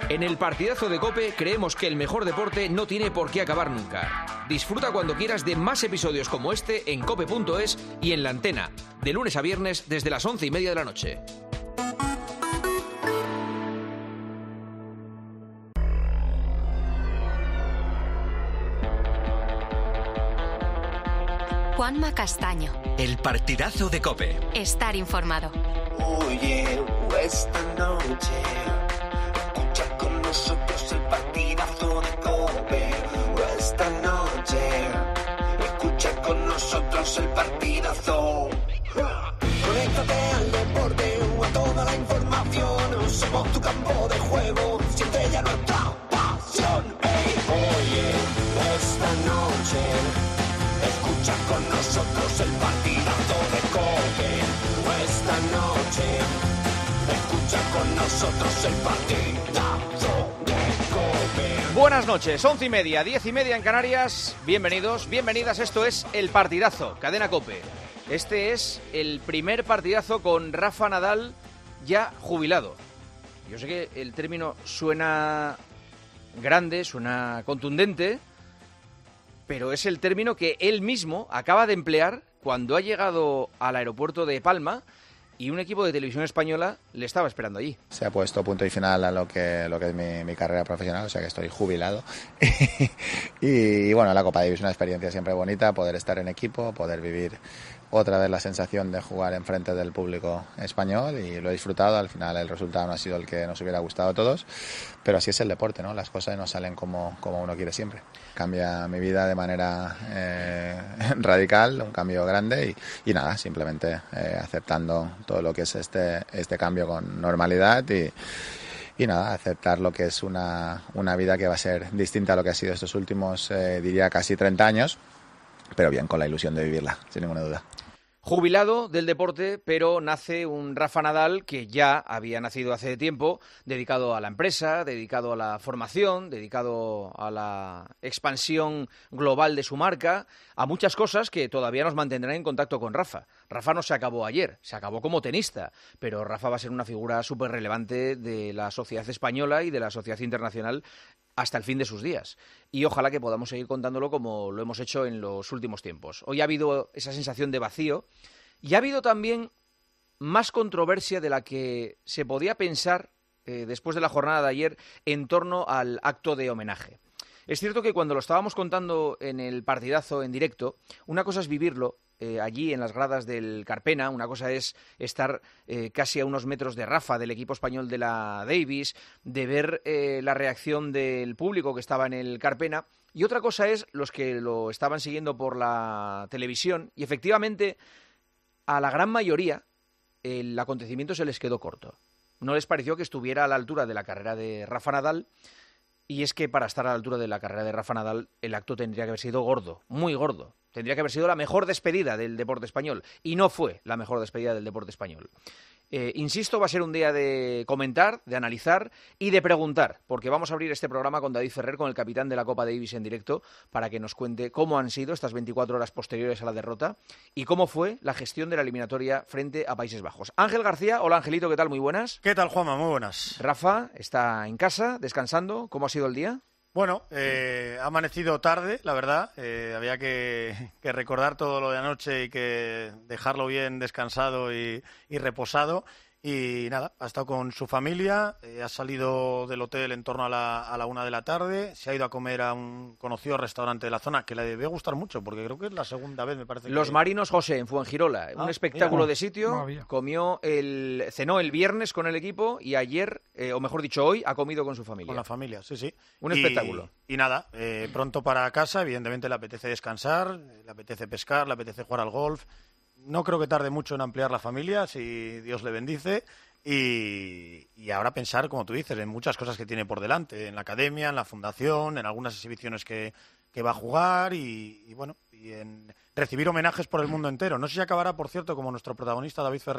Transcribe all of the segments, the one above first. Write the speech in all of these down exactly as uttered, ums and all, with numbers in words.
En el partidazo de COPE creemos que el mejor deporte no tiene por qué acabar nunca. Disfruta cuando quieras de más episodios como este en cope punto es y en La Antena, de lunes a viernes desde las once y media de la noche. Juanma Castaño. El partidazo de COPE. Estar informado. Oye, esta noche escucha con nosotros el partidazo de COPE. Esta noche escucha con nosotros el partidazo. Conéctate al deporte o a toda la información. Somos tu campo de juego, siente ya nuestra pasión. Hey, oye, esta noche escucha con nosotros el partidazo de COPE. Esta noche escucha con nosotros el partidazo de COPE. Buenas noches, once y media, diez y media en Canarias. Bienvenidos, bienvenidas, esto es El Partidazo, Cadena COPE. Este es el primer partidazo con Rafa Nadal ya jubilado. Yo sé que el término suena grande, suena contundente, pero es el término que él mismo acaba de emplear cuando ha llegado al aeropuerto de Palma y un equipo de televisión española le estaba esperando allí. Se ha puesto punto y final a lo que, lo que es mi, mi carrera profesional, o sea que estoy jubilado. y, y bueno, la Copa Davis es una experiencia siempre bonita, poder estar en equipo, poder vivir otra vez la sensación de jugar enfrente del público español, y lo he disfrutado. Al final el resultado no ha sido el que nos hubiera gustado a todos, pero así es el deporte, ¿no? Las cosas no salen como, como uno quiere siempre. Cambia mi vida de manera eh, radical, un cambio grande y, y nada, simplemente eh, aceptando todo lo que es este, este cambio con normalidad y, y nada, aceptar lo que es una, una vida que va a ser distinta a lo que ha sido estos últimos, eh, diría casi treinta años, pero bien, con la ilusión de vivirla, sin ninguna duda. Jubilado del deporte, pero nace un Rafa Nadal que ya había nacido hace tiempo, dedicado a la empresa, dedicado a la formación, dedicado a la expansión global de su marca, a muchas cosas que todavía nos mantendrán en contacto con Rafa. Rafa no se acabó ayer, se acabó como tenista, pero Rafa va a ser una figura súper relevante de la sociedad española y de la sociedad internacional hasta el fin de sus días. Y ojalá que podamos seguir contándolo como lo hemos hecho en los últimos tiempos. Hoy ha habido esa sensación de vacío y ha habido también más controversia de la que se podía pensar eh, después de la jornada de ayer en torno al acto de homenaje. Es cierto que cuando lo estábamos contando en el partidazo en directo, una cosa es vivirlo Eh, allí en las gradas del Carpena, una cosa es estar eh, casi a unos metros de Rafa, del equipo español de la Davis, de ver eh, la reacción del público que estaba en el Carpena, y otra cosa es los que lo estaban siguiendo por la televisión, y efectivamente a la gran mayoría el acontecimiento se les quedó corto. No les pareció que estuviera a la altura de la carrera de Rafa Nadal, y es que para estar a la altura de la carrera de Rafa Nadal el acto tendría que haber sido gordo, muy gordo. Tendría que haber sido la mejor despedida del deporte español, y no fue la mejor despedida del deporte español. Eh, insisto, va a ser un día de comentar, de analizar y de preguntar, porque vamos a abrir este programa con David Ferrer, con el capitán de la Copa Davis en directo, para que nos cuente cómo han sido estas veinticuatro horas posteriores a la derrota y cómo fue la gestión de la eliminatoria frente a Países Bajos. Ángel García, hola Angelito, ¿qué tal? Muy buenas. ¿Qué tal, Juanma? Muy buenas. Rafa está en casa, descansando. ¿Cómo ha sido el día? Bueno, eh, ha amanecido tarde, la verdad. Eh, había que, que recordar todo lo de anoche y que dejarlo bien descansado y, y reposado. Y nada, ha estado con su familia, eh, ha salido del hotel en torno a la, a la una de la tarde, se ha ido a comer a un conocido restaurante de la zona que le debe gustar mucho, porque creo que es la segunda vez, me parece. Los que... Marinos José, en Fuengirola, ah, un espectáculo mira. de sitio, no comió el, cenó el viernes con el equipo y ayer, eh, o mejor dicho hoy, ha comido con su familia. Con la familia, sí, sí. Un y, espectáculo. Y nada, eh, pronto para casa, evidentemente le apetece descansar, le apetece pescar, le apetece jugar al golf. No creo que tarde mucho en ampliar la familia, si Dios le bendice. Y, y ahora pensar, como tú dices, en muchas cosas que tiene por delante, en la academia, en la fundación, en algunas exhibiciones que, que va a jugar y, y bueno, y en recibir homenajes por el mundo entero. No sé si acabará, por cierto, como nuestro protagonista David Ferrer,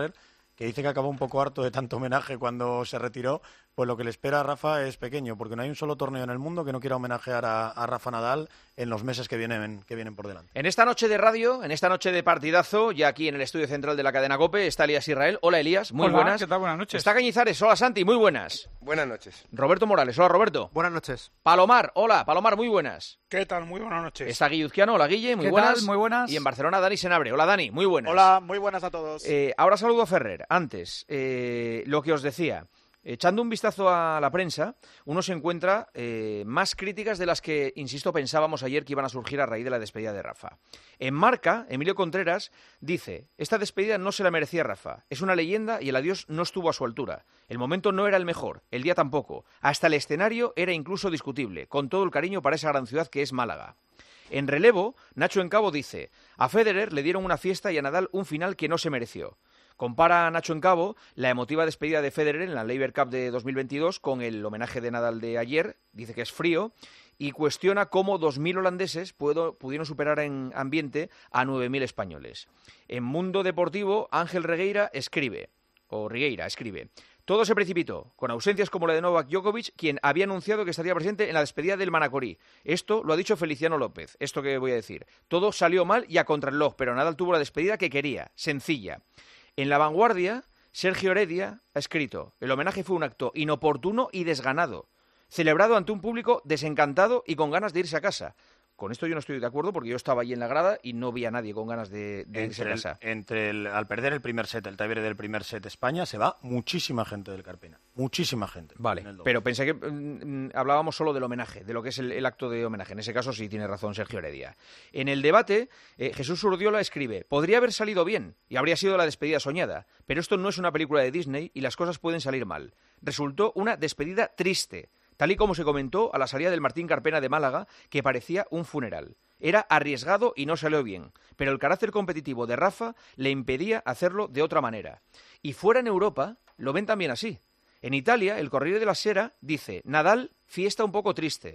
que dice que acabó un poco harto de tanto homenaje cuando se retiró, pues lo que le espera a Rafa es pequeño, porque no hay un solo torneo en el mundo que no quiera homenajear a, a Rafa Nadal en los meses que vienen, que vienen por delante. En esta noche de radio, en esta noche de partidazo, ya aquí en el estudio central de la cadena COPE, está Elías Israel. Hola, Elías, muy hola, buenas. ¿Qué tal? Buenas noches. Está Cañizares, hola Santi, muy buenas. Buenas noches. Roberto Morales, hola Roberto. Buenas noches. Palomar, hola, Palomar, muy buenas. ¿Qué tal? Muy buenas noches. Está Guilluzquiano, hola Guille, muy ¿Qué buenas. tal? Muy buenas. Y en Barcelona, Dani Senabre, hola Dani, muy buenas. Hola, muy buenas a todos. Eh, ahora saludo a Ferrer. Antes, eh, lo que os decía, echando un vistazo a la prensa, uno se encuentra eh, más críticas de las que, insisto, pensábamos ayer que iban a surgir a raíz de la despedida de Rafa. En Marca, Emilio Contreras dice, esta despedida no se la merecía Rafa, es una leyenda y el adiós no estuvo a su altura. El momento no era el mejor, el día tampoco. Hasta el escenario era incluso discutible, con todo el cariño para esa gran ciudad que es Málaga. En relevo, Nacho Encabo dice, a Federer le dieron una fiesta y a Nadal un final que no se mereció. Compara a Nacho Encabo la emotiva despedida de Federer en la Laver Cup de dos mil veintidós con el homenaje de Nadal de ayer, dice que es frío, y cuestiona cómo dos mil holandeses puedo, pudieron superar en ambiente a nueve mil españoles. En Mundo Deportivo, Ángel Regueira escribe, o Rigueira escribe, todo se precipitó, con ausencias como la de Novak Djokovic, quien había anunciado que estaría presente en la despedida del Manacorí. Esto lo ha dicho Feliciano López, esto que voy a decir. Todo salió mal y a contrarreloj, pero Nadal tuvo la despedida que quería, sencilla. En La Vanguardia, Sergio Heredia ha escrito, el homenaje fue un acto inoportuno y desganado, celebrado ante un público desencantado y con ganas de irse a casa. Con esto yo no estoy de acuerdo porque yo estaba allí en la grada y no vi a nadie con ganas de, de irse a casa. El, entre el, al perder el primer set, el tiebreak del primer set España, se va muchísima gente del Carpena. Muchísima gente. Vale, pero pensé que mm, hablábamos solo del homenaje, de lo que es el, el acto de homenaje. En ese caso sí tiene razón Sergio Heredia. En el debate, eh, Jesús Urdiola escribe, podría haber salido bien y habría sido la despedida soñada, pero esto no es una película de Disney y las cosas pueden salir mal. Resultó una despedida triste, tal y como se comentó a la salida del Martín Carpena de Málaga, que parecía un funeral. Era arriesgado y no salió bien, pero el carácter competitivo de Rafa le impedía hacerlo de otra manera. Y fuera en Europa, lo ven también así. En Italia, el Corriere della Sera dice, Nadal, fiesta un poco triste.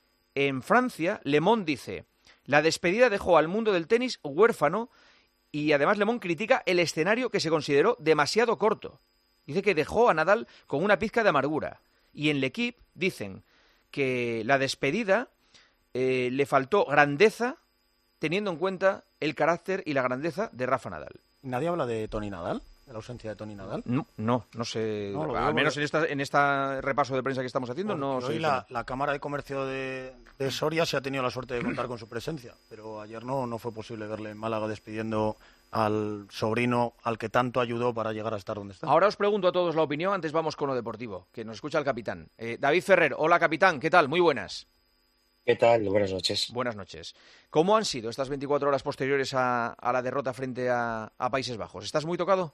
En Francia, Le Monde dice, la despedida dejó al mundo del tenis huérfano y además Le Monde critica el escenario que se consideró demasiado corto. Dice que dejó a Nadal con una pizca de amargura. Y en L'Equipe dicen que la despedida eh, le faltó grandeza teniendo en cuenta el carácter y la grandeza de Rafa Nadal. ¿Nadie habla de Toni Nadal? ¿De la ausencia de Toni Nadal? No, no, no sé. No, al menos en esta en este repaso de prensa que estamos haciendo, no sé. Hoy la, la Cámara de Comercio de, de Soria se ha tenido la suerte de contar con su presencia, pero ayer no, no fue posible verle en Málaga despidiendo al sobrino al que tanto ayudó para llegar a estar donde está. Ahora os pregunto a todos la opinión, antes vamos con lo deportivo, que nos escucha el capitán. Eh, David Ferrer, hola capitán, ¿qué tal? Muy buenas. ¿Qué tal? Buenas noches. Buenas noches. ¿Cómo han sido estas veinticuatro horas posteriores a, a la derrota frente a, a Países Bajos? ¿Estás muy tocado?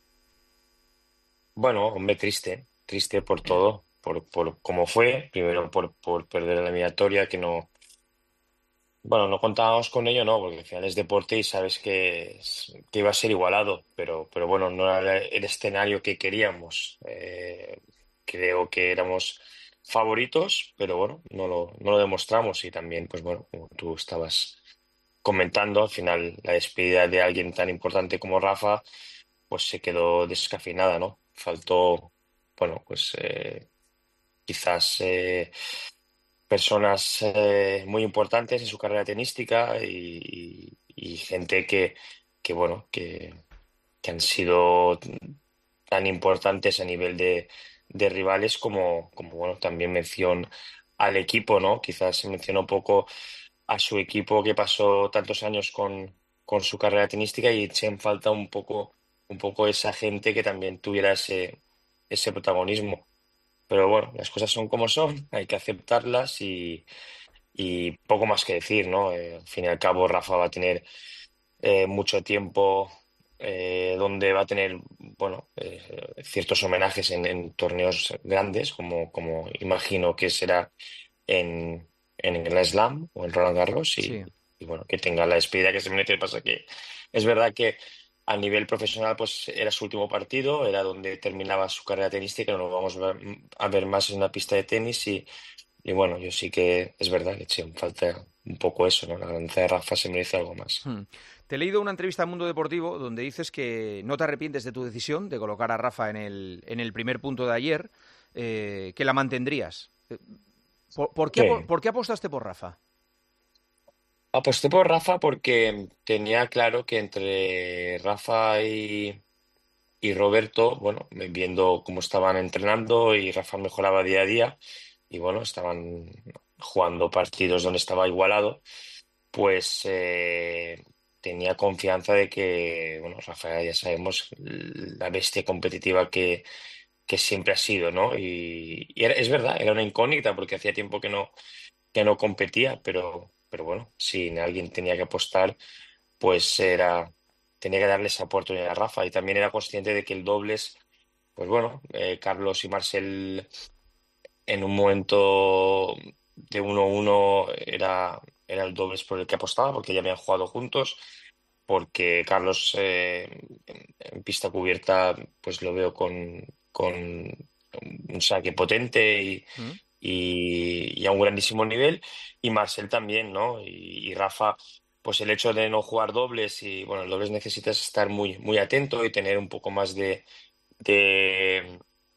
Bueno, hombre, triste, triste por todo, por, por cómo fue, primero por, por perder la eliminatoria, que no, bueno, no contábamos con ello, no, porque al final es deporte y sabes que, que iba a ser igualado, pero, pero bueno, no era el escenario que queríamos. Eh, creo que éramos favoritos, pero bueno, no lo, no lo demostramos y también, pues bueno, como tú estabas comentando, al final la despedida de alguien tan importante como Rafa, pues se quedó descafeinada, ¿no? Faltó, bueno, pues eh, quizás eh, personas eh, muy importantes en su carrera tenística y, y, y gente que, que bueno, que, que han sido tan importantes a nivel de, de rivales como, como, bueno, también mención al equipo, ¿no? Quizás se menciona un poco a su equipo que pasó tantos años con, con su carrera tenística y eché en falta un poco un poco esa gente que también tuviera ese, ese protagonismo. Pero bueno, las cosas son como son, hay que aceptarlas y, y poco más que decir, ¿no? Eh, al fin y al cabo, Rafa va a tener eh, mucho tiempo eh, donde va a tener, bueno, eh, ciertos homenajes en, en torneos grandes, como, como imagino que será en, en el Slam o en Roland Garros y, Sí. y bueno, que tenga la despedida que se merece. Pasa que es verdad que a nivel profesional, pues era su último partido, era donde terminaba su carrera tenística, no lo vamos a ver, a ver más en una pista de tenis y, y bueno, yo sí que es verdad que sí, falta un poco eso, ¿no? La grandeza de Rafa se merece algo más. Hmm. Te he leído una entrevista en Mundo Deportivo donde dices que no te arrepientes de tu decisión de colocar a Rafa en el, en el primer punto de ayer, eh, que la mantendrías. Eh, ¿Por, por, qué, apo- Sí. por qué apostaste por Rafa? Aposté por Rafa porque tenía claro que entre Rafa y, y Roberto, bueno, viendo cómo estaban entrenando y Rafa mejoraba día a día y bueno, estaban jugando partidos donde estaba igualado, pues eh, tenía confianza de que, bueno, Rafa ya sabemos la bestia competitiva que, que siempre ha sido, ¿no? Y, y era- es verdad, era una incógnita porque hacía tiempo que no, que no competía, pero, pero bueno, si alguien tenía que apostar, pues era, tenía que darle esa oportunidad a Rafa y también era consciente de que el dobles, pues bueno, eh, Carlos y Marcel en un momento de uno uno era, era el dobles por el que apostaba, porque ya habían jugado juntos, porque Carlos eh, en, en pista cubierta pues lo veo con, con un saque potente y, ¿Mm? y, y a un grandísimo nivel, y Marcel también, ¿no? Y, y Rafa, pues el hecho de no jugar dobles y bueno, el dobles necesitas estar muy, muy atento y tener un poco más de, de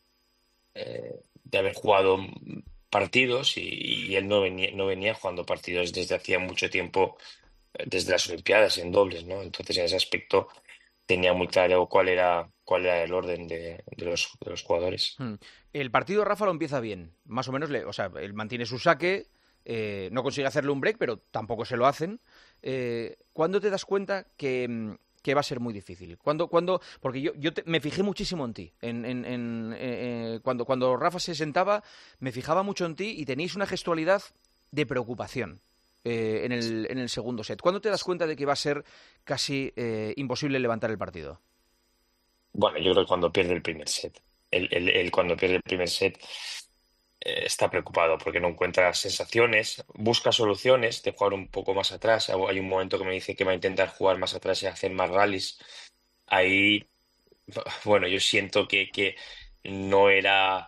eh, de haber jugado partidos y, y él no venía, no venía jugando partidos desde hacía mucho tiempo, eh, desde las Olimpiadas en dobles, ¿no? Entonces en ese aspecto tenía muy claro cuál era, cuál era el orden de, de los, de los jugadores. Mm. El partido Rafa lo empieza bien, más o menos, le, o sea, él mantiene su saque, eh, no consigue hacerle un break, pero tampoco se lo hacen. Eh, ¿cuándo te das cuenta que, mm, que va a ser muy difícil? ¿Cuándo, cuándo? Porque yo, yo te- me fijé muchísimo en ti. En, en- en, eh, eh, cuando, cuando Rafa se sentaba, me fijaba mucho en ti y teníais una gestualidad de preocupación. eh, en el, en el segundo set. ¿Cuándo te das cuenta de que va a ser casi eh, imposible levantar el partido? Bueno, yo creo que cuando pierde el primer set, él, él- él cuando pierde el primer set eh, está preocupado porque no encuentra sensaciones, busca soluciones de jugar un poco más atrás. Hay un momento que me dice que va a intentar jugar más atrás y hacer más rallies. Ahí, bueno, yo siento que, que no era,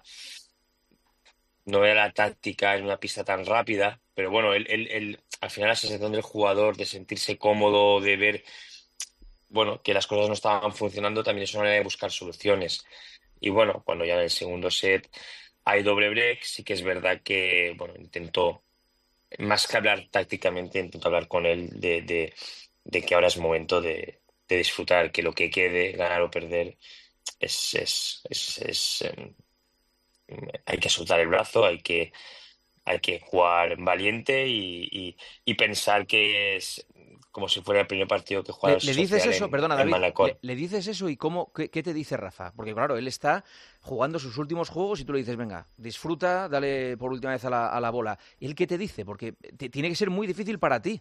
no era la táctica en una pista tan rápida, pero bueno, él, él- él- al final la sensación del jugador de sentirse cómodo, de ver, bueno, que las cosas no estaban funcionando, también es una manera de buscar soluciones. Y bueno, cuando ya en el segundo set hay doble break, sí que es verdad que, bueno, intentó, más que hablar tácticamente, intento hablar con él de, de, de que ahora es momento de, de disfrutar, que lo que quede, ganar o perder, es, es, es, es, em, hay que soltar el brazo, hay que, hay que jugar valiente y, y, y pensar que es como si fuera el primer partido que juega ¿Le, el le dices social eso? en, Perdona, en David. ¿Le, Manacor. le dices eso y cómo, qué, qué te dice Rafa? Porque claro, él está jugando sus últimos juegos y tú le dices, venga, disfruta, dale por última vez a la, a la bola. ¿Él qué te dice? Porque te- tiene que ser muy difícil para ti.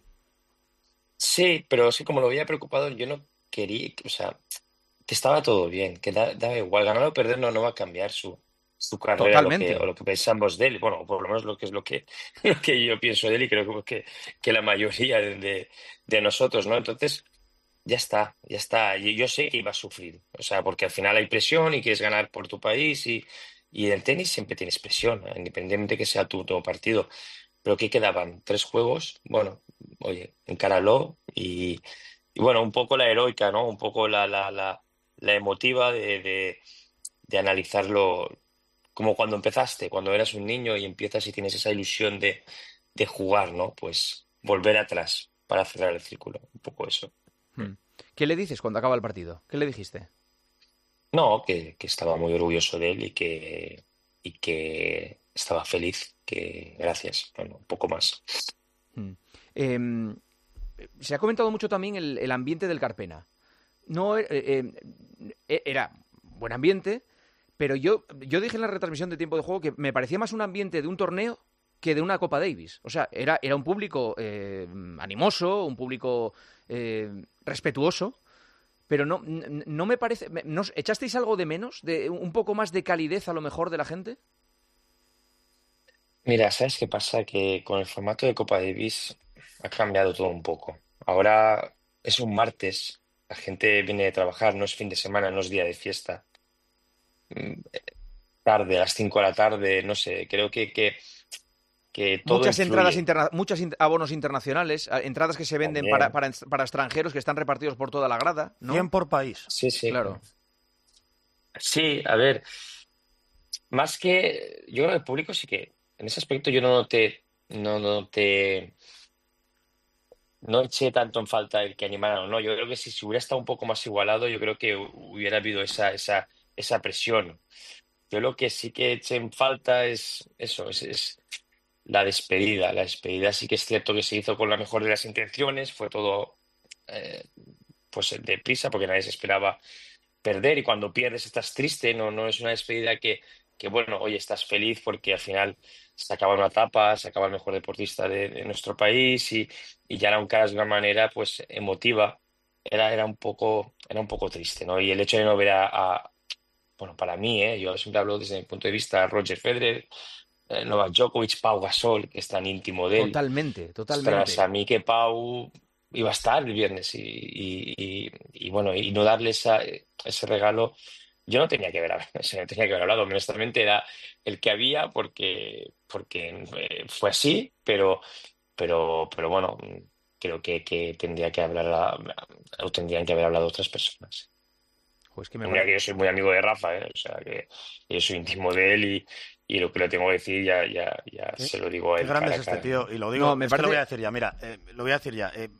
Sí, pero sí, como lo veía preocupado, yo no quería, o sea, que estaba todo bien, que da, daba igual, ganar o perder no, no va a cambiar su, su carrera lo que, o Totalmente. lo que pensamos de él, bueno, por lo menos lo que es lo que, lo que yo pienso de él y creo que, que la mayoría de, de, de nosotros, ¿no? Entonces, ya está, ya está. Y yo sé que iba a sufrir, o sea, porque al final hay presión y quieres ganar por tu país y, y en el tenis siempre tienes presión, ¿no? Independientemente que sea tu último partido. Pero ¿qué quedaban? ¿Tres juegos? Bueno, oye, encáralo y, y bueno, un poco la heroica, ¿no? Un poco la, la, la, la emotiva de, de, de analizarlo como cuando empezaste, cuando eras un niño y empiezas y tienes esa ilusión de, de jugar, ¿no? Pues volver atrás para cerrar el círculo, un poco eso. Hmm. ¿Qué le dices cuando acaba el partido? ¿Qué le dijiste? No, que, que estaba muy orgulloso de él y que, y que estaba feliz, que gracias, bueno, un poco más. Hmm. Em, se ha comentado mucho también el, el ambiente del Carpena. No, eh, eh, eh, era buen ambiente, pero yo, yo dije en la retransmisión de tiempo de juego que me parecía más un ambiente de un torneo que de una Copa Davis. O sea, era, era un público eh, animoso, un público eh, respetuoso, pero no, n- no me parece... me- ¿no, ¿Echasteis algo de menos? ¿De un poco más de calidez a lo mejor de la gente? Mira, ¿sabes qué pasa? Que con el formato de Copa Davis ha cambiado todo un poco. Ahora es un martes, la gente viene de trabajar, no es fin de semana, no es día de fiesta. Mm, Tarde, a las cinco de la tarde, no sé, creo que, que que todo Muchas entradas, influye. interna muchos in abonos internacionales, entradas que se venden para, para, para extranjeros que están repartidos por toda la grada, ¿no? cien por país. Sí, sí. Claro. Sí, a ver, más que yo creo que el público sí que en ese aspecto yo no noté, no noté, no eché tanto en falta el que animaran o no. Yo creo que si se hubiera estado un poco más igualado, yo creo que hubiera habido esa, esa, esa presión. Yo lo que sí que eché en falta es eso, es, es la despedida. La despedida sí que es cierto que se hizo con la mejor de las intenciones, fue todo eh, pues deprisa porque nadie se esperaba perder y cuando pierdes estás triste, no, no es una despedida que, que, bueno, oye, estás feliz porque al final se acaba una etapa, se acaba el mejor deportista de, de nuestro país y, y ya la encaras de una manera pues emotiva, era, era un poco, era un poco triste, ¿no? Y el hecho de no ver a, a- bueno, para mí, ¿eh? Yo siempre hablo desde mi punto de vista, a Roger Federer, eh, Novak Djokovic, Pau Gasol, que es tan íntimo de él. Totalmente, Ostras, totalmente. a mí que Pau iba a estar el viernes y, y- y- y, bueno, y no darle esa, ese regalo, yo no tenía que ver, o sea, no tenía que haber hablado, honestamente era el que había porque, porque eh, fue así, pero, pero, pero bueno, creo que, que tendría que hablar, la- o tendrían que haber hablado otras personas. Pues que me Mira parece. que yo soy muy amigo de Rafa, ¿eh? O sea, que yo soy íntimo de él y, y lo que le tengo que decir ya, ya, ya Qué, se lo digo a qué él grande cara es a este cara, tío. ¿no? Y lo No, digo, me es que lo voy a parece. decir ya. Mira, eh, lo voy a decir ya. Eh,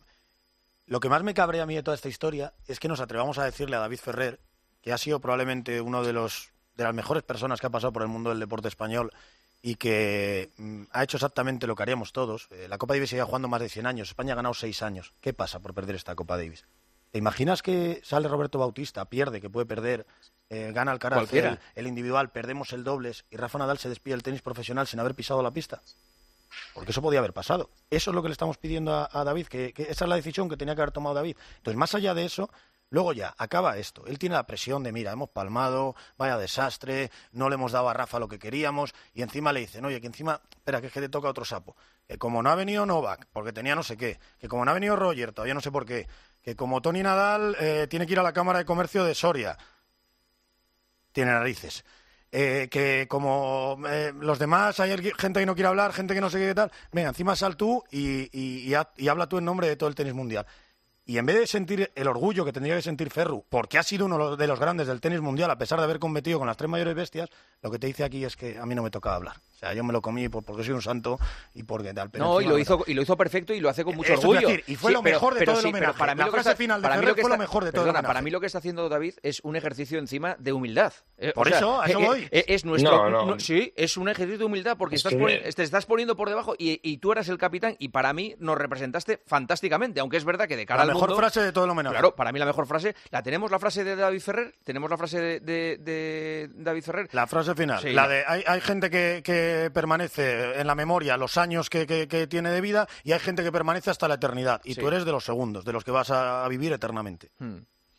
lo que más me cabrea a mí de toda esta historia es que nos atrevamos a decirle a David Ferrer, que ha sido probablemente uno de los de las mejores personas que ha pasado por el mundo del deporte español y que mm, ha hecho exactamente lo que haríamos todos. Eh, la Copa Davis se lleva jugando más de cien años. España ha ganado seis años. ¿Qué pasa por perder esta Copa Davis? ¿Te imaginas que sale Roberto Bautista, pierde, que puede perder, eh, gana Alcaraz el, Cualquiera. el individual, perdemos el dobles y Rafa Nadal se despide del tenis profesional sin haber pisado la pista? Porque eso podía haber pasado. Eso es lo que le estamos pidiendo a, a David, que, que esa es la decisión que tenía que haber tomado David. Entonces, más allá de eso, luego ya, acaba esto. Él tiene la presión de, mira, hemos palmado, vaya desastre, no le hemos dado a Rafa lo que queríamos, y encima le dicen, oye, que encima, espera, que es que te toca otro sapo. Que como no ha venido Novak, porque tenía no sé qué, que como no ha venido Roger, todavía no sé por qué, que como Tony Nadal eh, tiene que ir a la Cámara de Comercio de Soria, tiene narices. Eh, que como eh, los demás hay gente que no quiere hablar, gente que no sé qué tal, venga, encima sal tú y, y, y, ha- y habla tú en nombre de todo el tenis mundial. Y en vez de sentir el orgullo que tendría que sentir Ferru, porque ha sido uno de los grandes del tenis mundial, a pesar de haber competido con las tres mayores bestias, lo que te dice aquí es que a mí no me tocaba hablar. O sea, yo me lo comí por- porque soy un santo y porque tal. Pero No, y encima lo me hizo toca. y lo hizo perfecto y lo hace con mucho Eso te iba a orgullo. decir, y fue Sí, lo pero- mejor de pero todo el sí, pero homenaje. para mí La lo que frase está- final de para mí Ferrer lo que fue lo está- mejor de todo el perdona, homenaje. para mí lo que está haciendo David es un ejercicio encima de humildad. Eh, Por o sea, eso, a eso eh, voy. eh, es nuestro, No, no. sí, es un ejercicio de humildad porque Es estás que- poni- te estás poniendo por debajo y, y tú eras el capitán y para mí nos representaste fantásticamente, aunque es verdad que de cara La al mejor mundo, frase de todo el homenaje. claro, para mí la mejor frase, la tenemos la frase de David Ferrer, tenemos la frase de, de- de David Ferrer. La frase final, Sí, la la- de hay, hay gente que, que permanece en la memoria los años que, que- que tiene de vida y hay gente que permanece hasta la eternidad. Y Sí. tú eres de los segundos, de los que vas a, a vivir eternamente. Hmm.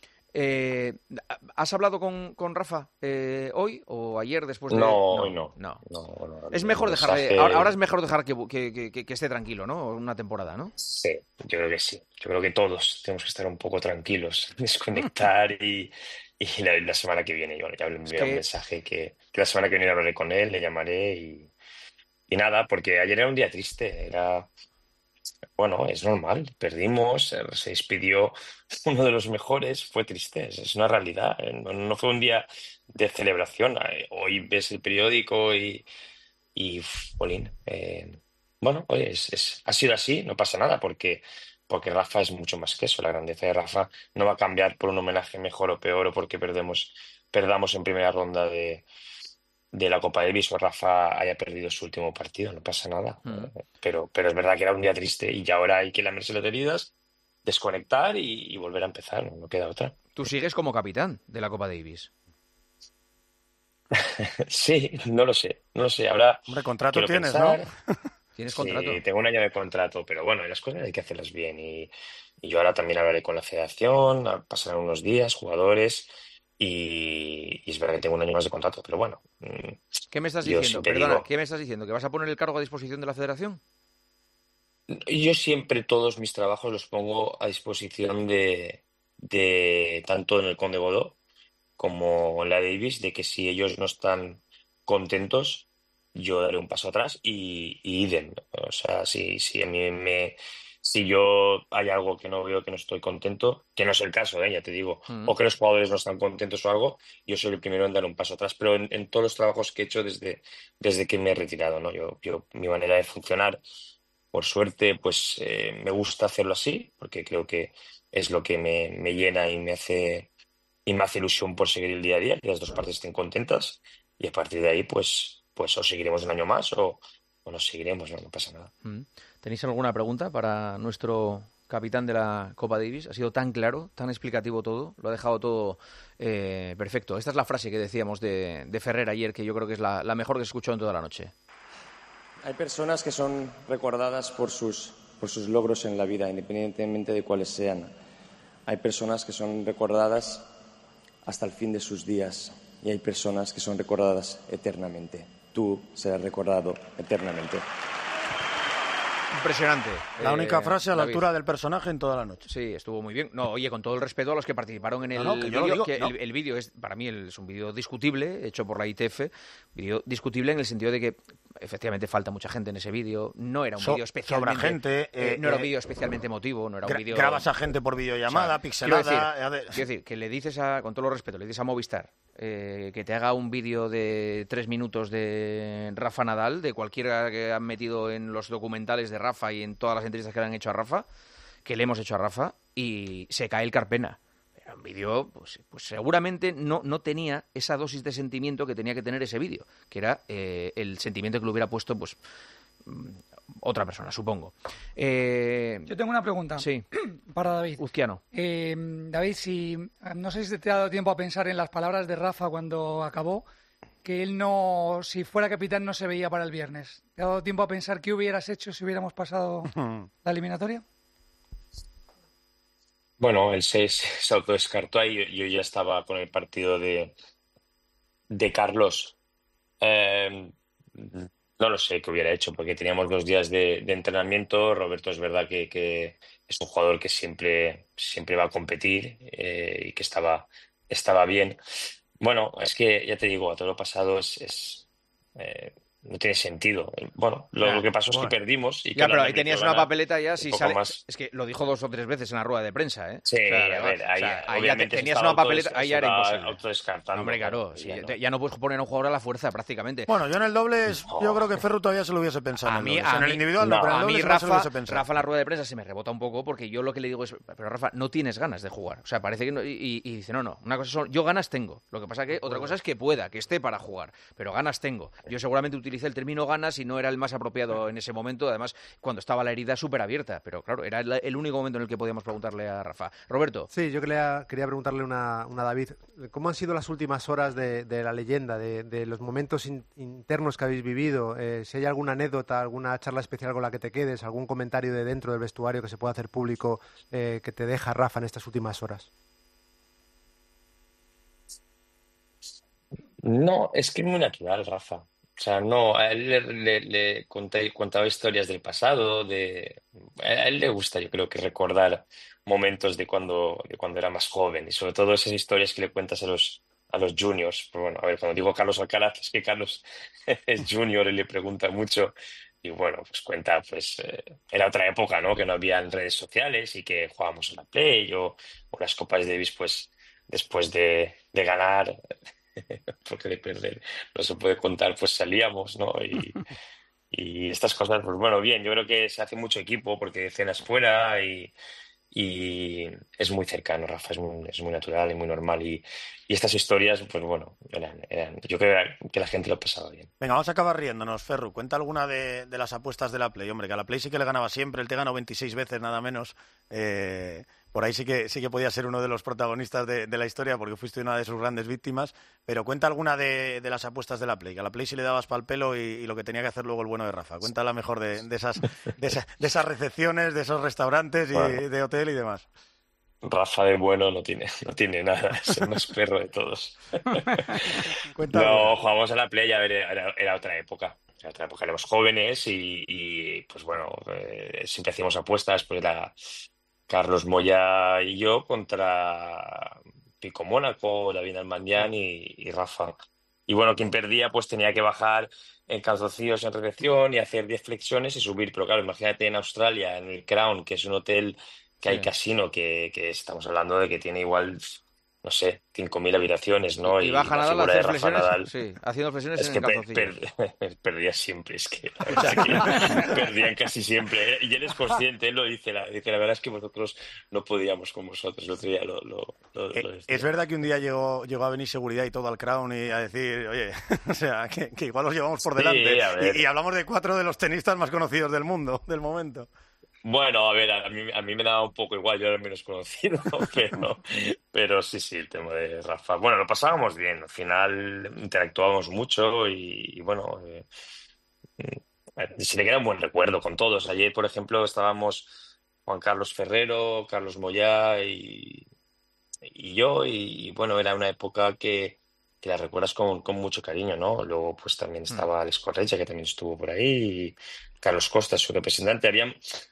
Eh, ¿Has hablado con, con Rafa eh, hoy o ayer después de...? No, hoy no. no. No, no, Es el mejor dejar de- mensaje- ahora, ahora es mejor dejar que, que- que- que- que esté tranquilo, ¿no? Una temporada, ¿no? Sí, yo creo que sí. Yo creo que todos tenemos que estar un poco tranquilos, desconectar y, y la, la semana que viene yo ya le enviaré que- un mensaje que, que la semana que viene hablaré con él, le llamaré y, y nada, porque ayer era un día triste, era, bueno, es normal, perdimos, eh, se despidió uno de los mejores, fue triste, es, es una realidad, eh, no, no fue un día de celebración. eh, Hoy ves el periódico y, y uf, jolín, eh, bueno, oye, es, es- ha sido así, no pasa nada, porque, porque Rafa es mucho más que eso. La grandeza de Rafa no va a cambiar por un homenaje mejor o peor o porque perdemos, perdamos en primera ronda de, de la Copa Davis o Rafa haya perdido su último partido, no pasa nada. Mm. Eh, Pero, pero es verdad que era un día triste y ya ahora hay que lamerse las heridas, desconectar y, y volver a empezar, no, no queda otra. Tú sigues como capitán de la Copa Davis. Sí, no lo sé, no lo sé. Ahora Hombre, contrato quiero tienes, pensar. ¿no? Tienes Sí, contrato. tengo un año de contrato, pero bueno, las cosas hay que hacerlas bien. Y, y yo ahora también hablaré con la federación, a- pasarán unos días, jugadores, y, y es verdad que tengo un año más de contrato, pero bueno, mm, ¿Qué me estás yo diciendo? siempre Perdona, digo- ¿qué me estás diciendo? ¿Que vas a poner el cargo a disposición de la federación? yo siempre todos mis trabajos los pongo a disposición de, de tanto en el Conde Godó como en la Davis, de que si ellos no están contentos, yo daré un paso atrás y, y idem. O sea, si, si a mí me... Si yo hay algo que no veo, que no estoy contento, que no es el caso, ¿eh? Ya te digo, Mm. o que los jugadores no están contentos o algo, yo soy el primero en dar un paso atrás, pero en, en todos los trabajos que he hecho desde, desde que me he retirado, ¿no? Yo, yo, mi manera de funcionar, por suerte, pues eh, me gusta hacerlo así, porque creo que es lo que me, me llena y me hace, y me hace ilusión por seguir el día a día, que las dos partes estén contentas, y a partir de ahí, pues, pues o seguiremos un año más o, o nos seguiremos, no, no pasa nada. Mm. ¿Tenéis alguna pregunta para nuestro capitán de la Copa Davis? Ha sido tan claro, tan explicativo todo, lo ha dejado todo eh, perfecto. Esta es la frase que decíamos de, de Ferrer ayer, que yo creo que es la, la mejor que se escuchó en toda la noche. Hay personas que son recordadas por sus, por sus logros en la vida, independientemente de cuáles sean. Hay personas que son recordadas hasta el fin de sus días y hay personas que son recordadas eternamente. Tú serás recordado eternamente. Impresionante. La eh, única frase a la David. altura del personaje en toda la noche. Sí, estuvo muy bien. No, oye, con todo el respeto a los que participaron en el No, no, que yo lo vídeo, digo, que no. el, el vídeo es, para mí, el- es un vídeo discutible, hecho por la I T F, vídeo discutible en el sentido de que efectivamente falta mucha gente en ese vídeo, no era un So- vídeo especialmente... sobra gente, eh, eh, no era un eh, vídeo especialmente emotivo, no era un Gra- vídeo... grabas a gente por videollamada, O sea, pixelada. Quiero decir, a ver- quiero decir, que le dices a, con todo el respeto, le dices a Movistar eh, que te haga un vídeo de tres minutos de Rafa Nadal, de cualquiera que han metido en los documentales de Rafa y en todas las entrevistas que le han hecho a Rafa, que le hemos hecho a Rafa, y se cae el Carpena. Era un vídeo, pues, pues seguramente no, no tenía esa dosis de sentimiento que tenía que tener ese vídeo, que era eh, el sentimiento que le hubiera puesto, pues, mm, otra persona, supongo. Eh, Yo tengo una pregunta sí, para David. Uzquiano. Eh, David, si no sé si te ha dado tiempo a pensar en las palabras de Rafa cuando acabó, que él no, si fuera capitán, no se veía para el viernes. ¿Te ha dado tiempo a pensar qué hubieras hecho si hubiéramos pasado la eliminatoria? Bueno, el seis se autodescartó ahí. Yo, yo ya estaba con el partido de, de Carlos. Eh, no lo sé qué hubiera hecho, porque teníamos dos días de, de entrenamiento. Roberto es verdad que, que es un jugador que siempre, siempre va a competir eh, y que estaba, estaba bien. Bueno, es que ya te digo, a todo lo pasado es, es, eh, no tiene sentido. Bueno, lo, Ya, lo que pasó es bueno. que perdimos y que Ya, pero Holanda ahí tenías metió una ganar papeleta ya, un si poco sale... más. Es que lo dijo dos o tres veces en la rueda de prensa, ¿eh? Sí, O sea, a ver, ahí, o sea, ahí ya te- obviamente se tenías estaba una papeleta, autodes- ahí se ya era estaba imposible. autodescartando, Hombre, claro, ¿no? sí, Ya no. te- ya no puedes poner a un jugador a la fuerza prácticamente. Bueno, yo en el doble, es- yo creo que Ferru todavía se lo hubiese pensado. A en el mí, doble. a en el mí- individual no, no, pero en el a doble mí se lo Rafa, hubiese pensado. Rafa en la rueda de prensa se me rebota un poco porque yo lo que le digo es, pero Rafa, no tienes ganas de jugar. O sea, parece que no, y, y- y dice, no, no, una cosa son, yo ganas tengo. Lo que pasa que otra cosa es que pueda, que esté para jugar, pero ganas tengo. Yo seguramente utilicé el término ganas y no era el más apropiado en ese momento, además cuando estaba la herida súper abierta, pero claro, era el, el único momento en el que podíamos preguntarle a Rafa. Roberto. Sí, yo quería, quería preguntarle una, una a David. ¿Cómo han sido las últimas horas de, de la leyenda, de, de los momentos in- internos que habéis vivido? Eh, si hay alguna anécdota, alguna charla especial con la que te quedes, algún comentario de dentro del vestuario que se pueda hacer público eh, que te deja Rafa en estas últimas horas. No, es que es muy natural, Rafa. O sea, no, a él le, le, le conté- contaba historias del pasado, de, a él le gusta, yo creo que recordar momentos de cuando, de cuando era más joven y sobre todo esas historias que le cuentas a los, a los juniors. Pero bueno, a ver, cuando digo Carlos Alcaraz, es que Carlos es junior y le pregunta mucho y bueno, pues cuenta, pues eh, era otra época, ¿no? Que no había redes sociales y que jugábamos en la Play o, o las Copas Davis, pues después de, de ganar. Porque de perder no se puede contar, pues salíamos, ¿no? Y, y estas cosas, pues bueno, bien, yo creo que se hace mucho equipo porque cenas fuera y, y es muy cercano, Rafa, es muy, es muy natural y muy normal. Y, y estas historias, pues bueno, eran, eran, yo creo que la gente lo pasaba bien. Venga, vamos a acabar riéndonos, Ferru. Cuenta alguna de, de las apuestas de la Play. Hombre, que a la Play sí que le ganaba siempre. Él te ganó veintiséis veces, nada menos. Eh, por ahí sí que sí que podía ser uno de los protagonistas de, de la historia porque fuiste una de sus grandes víctimas. Pero cuenta alguna de, de las apuestas de la Play. Que a la Play sí le dabas pa'l pelo y, y lo que tenía que hacer luego el bueno de Rafa. Cuenta la mejor de, de, esas, de, esa- de esas recepciones, de esos restaurantes y Bueno. de hotel y demás. Rafa de bueno no tiene, no tiene nada, es el más perro de todos. Cuenta No, alguna. jugábamos a la Play, a ver, era, era otra época. Era otra época, éramos jóvenes y, y, pues bueno, eh, siempre hacíamos apuestas, pues era Carlos Moya y yo contra Pico Mónaco, David Almandián y, y Rafa. y bueno, quien perdía pues tenía que bajar en calzoncillos en recepción y hacer diez flexiones y subir. Pero claro, imagínate en Australia, en el Crown, que es un hotel que hay Sí. casino, que, que estamos hablando de que tiene igual, no sé, cinco mil habitaciones, ¿no? Y Y baja la Nadal figura de haciendo Rafa flexiones, Nadal, sí, haciendo flexiones es en que pe- calzoncillos. per- perdía siempre, es que la verdad que perdían casi siempre, ¿eh? Y él es consciente, él lo dice, la, dice, la verdad es que nosotros no podíamos con vosotros, el otro día lo, lo, lo- Eh, lo decía. Es verdad que un día llegó, llegó a venir seguridad y todo al Crown y a decir, oye, o sea, que, que igual los llevamos por Sí, delante. a ver. Y, y hablamos de cuatro de los tenistas más conocidos del mundo, del momento. Bueno, a ver, a mí, a mí me daba un poco igual, yo era el menos conocido, pero, pero sí, sí, el tema de Rafa. Bueno, lo pasábamos bien, al final interactuábamos mucho y, y bueno, eh, eh, se le queda un buen recuerdo con todos. Ayer, por ejemplo, estábamos Juan Carlos Ferrero, Carlos Moyá y, y yo, y bueno, era una época que, que la recuerdas con, con mucho cariño, ¿no? Luego, pues también estaba Alex Correia, que también estuvo por ahí, y Carlos Costa, su representante. Harían,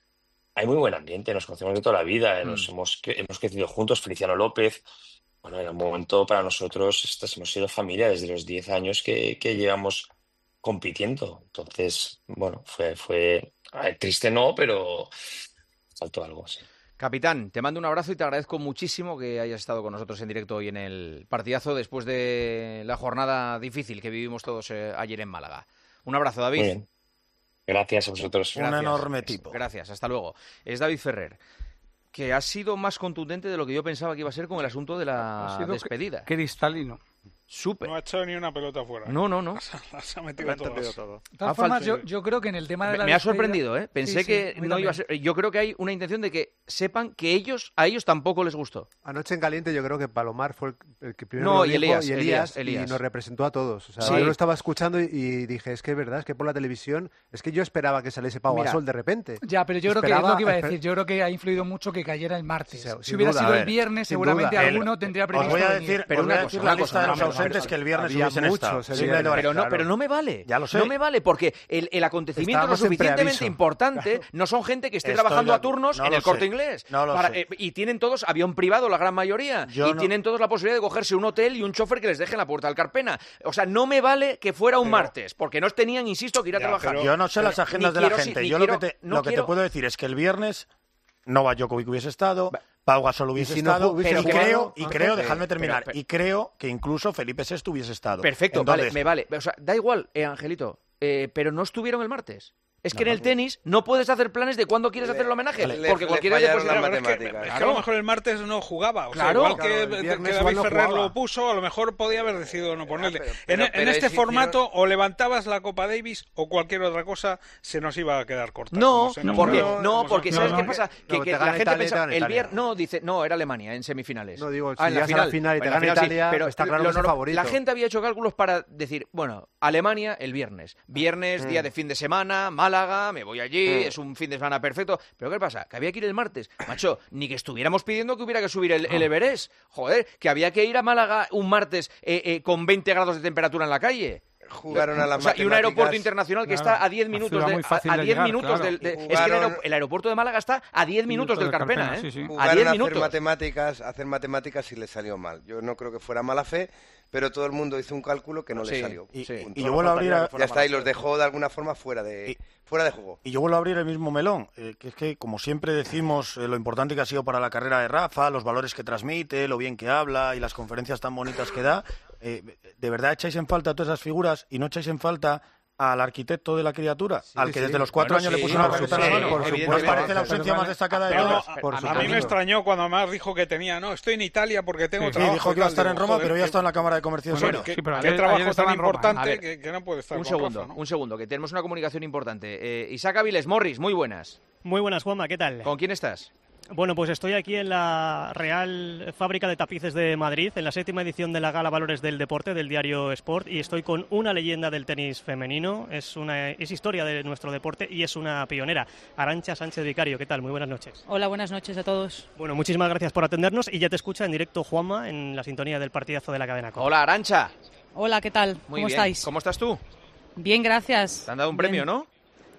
hay muy buen ambiente, nos conocemos de toda la vida, eh, nos Mm. hemos, cre- hemos crecido juntos, Feliciano López. Bueno, era un momento para nosotros, estas hemos sido familia desde los diez años que, que llevamos compitiendo. Entonces, bueno, fue, fue a ver, triste no, pero faltó algo, sí. Capitán, te mando un abrazo y te agradezco muchísimo que hayas estado con nosotros en directo hoy en el partidazo después de la jornada difícil que vivimos todos eh, ayer en Málaga. Un abrazo, David. Muy bien. Gracias a vosotros. Un Gracias. enorme tipo. Gracias, hasta luego. Es David Ferrer, que ha sido más contundente de lo que yo pensaba que iba a ser con el asunto de la Ha sido despedida. Cristalino. Súper. No ha echado ni una pelota fuera. No, no, no. Las ha metido todas. De Ha todas formas, faltado- yo, yo creo que en el tema de Me, la me ha despedida- sorprendido, ¿eh? Pensé Sí, sí, que a mí no iba a también. ser. Yo creo que hay una intención de que sepan que ellos, a ellos tampoco les gustó. Anoche en caliente yo creo que Palomar fue el, el que primero No, lo y dijo, Elías, y Elías, Elías, Elías. y nos representó a todos. O sea, Sí. yo lo estaba escuchando y, y dije, es que es verdad, es que por la televisión, es que yo esperaba que saliese Pau Mira, Gasol de repente. Ya, pero yo creo que es Esperaba- lo que iba a esper- decir. Yo creo que ha influido mucho que cayera el martes. Sí, si sin hubiera duda, sido a el ver, viernes, sin seguramente duda. alguno tendría Os previsto voy a venir. decir, Pero os voy una a cosa, decir una la lista cosa, de no, los pero- ausentes que el viernes había hubiesen muchos, estado. el Simplemente viernes. para- Pero no, claro. pero no me vale. Ya lo sé. No me vale porque el, el acontecimiento es lo Estábamos en suficientemente preaviso. importante. No son gente que esté Estoy trabajando de a turnos no en lo el Corte sé. Inglés. No lo Para- sé. eh, y tienen todos avión privado, la gran mayoría. Yo y no- tienen todos la posibilidad de cogerse un hotel y un chofer que les deje en la puerta del Carpena. O sea, no me vale que fuera un Pero- martes, porque no tenían, insisto, que ir a Ya, trabajar. pero- Yo no sé las Pero agendas ni de la quiero- gente. ni Yo quiero- lo que, te, no lo que te quiero- puedo decir es que el viernes Novak Djokovic hubiese estado, Va- Pau Gasol hubiese si no estado, hubiese y jugado, creo, y ah, creo, pero- dejadme terminar, pero- y creo que incluso Felipe sexto hubiese estado. Perfecto, Entonces, vale, me vale. O sea, da igual, eh, Angelito, eh, pero no estuvieron el martes. Es que No, en el tenis no puedes hacer planes de cuándo quieres Le- hacer el homenaje, le- porque le cualquiera te fallaron puede las decir, Pero es que, matemáticas. es que a lo mejor el martes no jugaba. O sea, Claro. igual que, Claro, el que viernes David igual no Ferrer jugaba. lo puso, a lo mejor podía haber decidido no ponerle. pero- en, pero- en pero este exigieron- formato, o levantabas la Copa Davis o cualquier otra cosa, se nos iba a quedar corta. No, como se nos porque, quedó, no, como porque se- ¿sabes no, qué no, pasa? Que, no, que te la gana gente Italia, te pensaba, gana el Italia. viernes, no, dice, no, era Alemania en semifinales. No, digo, Ah, si en la llegas a final. la final y te En la gana final sí, Italia, pero está claro lo que es norm- favorito. La gente había hecho cálculos para decir, bueno, Alemania el viernes, viernes, día de fin de semana, Málaga, me voy allí, es un fin de semana perfecto. Pero ¿qué pasa? Que había que ir el martes. Macho, ni que estuviéramos pidiendo que hubiera que subir el, el Everest. Joder, que había que ir a Málaga un martes eh, eh, con veinte grados de temperatura en la calle. Jugaron a las O sea, y un matemáticas. aeropuerto internacional que Claro, está a diez una minutos ciudad de, muy fácil a, a de diez llegar, minutos claro. del de- Y es que el, jugaron- aero- el aeropuerto de Málaga está a diez minutos del Carpena, ¿eh? sí, sí. A Jugaron diez a hacer minutos. matemáticas, a hacer matemáticas y le salió mal. Yo no creo que fuera mala fe, pero todo el mundo hizo un cálculo que no Sí, le salió. y, Sí. y yo vuelvo a abrir a- Ya está, y los dejó de alguna forma fuera de, Y- fuera de juego. Y yo vuelvo a abrir el mismo melón, eh, que es que, como siempre decimos, eh, lo importante que ha sido para la carrera de Rafa, los valores que transmite, lo bien que habla y las conferencias tan bonitas que da, eh, ¿de verdad echáis en falta todas esas figuras y no echáis en falta al arquitecto de la criatura, al que sí. desde los cuatro Bueno, años sí, le puso una por ruta en la supuesto, mano? por ¿No os supuesto. parece la ausencia más destacada de Pero todas? a, Por a supuesto. mí me extrañó cuando además dijo que tenía, no, estoy en Italia porque tengo Sí, trabajo. dijo y que iba a tal. estar en Digo, Roma, joder, pero ya que- está en la Cámara de Comercio de Bueno, Soria. que- Sí, pero qué ayer- trabajo ayer tan estaba en Roma. importante A ver, que, que no puede estar Un con segundo, Rafa, ¿no? un segundo, que tenemos una comunicación importante. Eh, Isaac Aviles, Morris, muy buenas. Muy buenas, Juanma, ¿qué tal? ¿Con quién estás? Bueno, pues estoy aquí en la Real Fábrica de Tapices de Madrid, en la séptima edición de la Gala Valores del Deporte del diario Sport, y estoy con una leyenda del tenis femenino. Es una es historia de nuestro deporte y es una pionera, Arantxa Sánchez Vicario. ¿Qué tal? Muy buenas noches. Hola, buenas noches a todos. Bueno, muchísimas gracias por atendernos y ya te escucha en directo Juanma en la sintonía del partidazo de la cadena COPE. Hola, Arantxa. Hola, ¿qué tal? Muy ¿Cómo bien. estáis? ¿Cómo estás tú? Bien, gracias. Te han dado un Bien. premio, ¿no?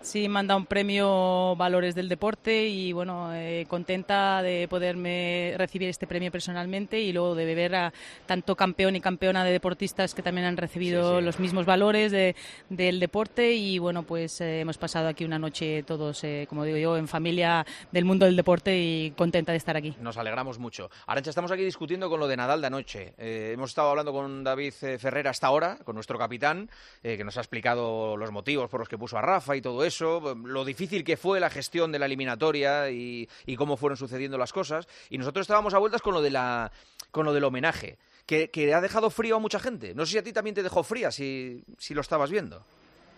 Sí, me han dado un premio Valores del Deporte y bueno, eh, contenta de poderme recibir este premio personalmente y luego de ver a tanto campeón y campeona de deportistas que también han recibido sí, sí. los mismos valores de, del deporte y bueno, pues eh, hemos pasado aquí una noche todos, eh, como digo yo, en familia del mundo del deporte y contenta de estar aquí. Nos alegramos mucho. Arantxa, estamos aquí discutiendo con lo de Nadal de anoche. Eh, hemos estado hablando con David Ferrer hasta ahora, con nuestro capitán, eh, que nos ha explicado los motivos por los que puso a Rafa y todo eso. Lo difícil que fue la gestión de la eliminatoria y, y cómo fueron sucediendo las cosas. Y nosotros estábamos a vueltas con lo de la con lo del homenaje, que, que ha dejado frío a mucha gente. No sé si a ti también te dejó fría, si, si lo estabas viendo.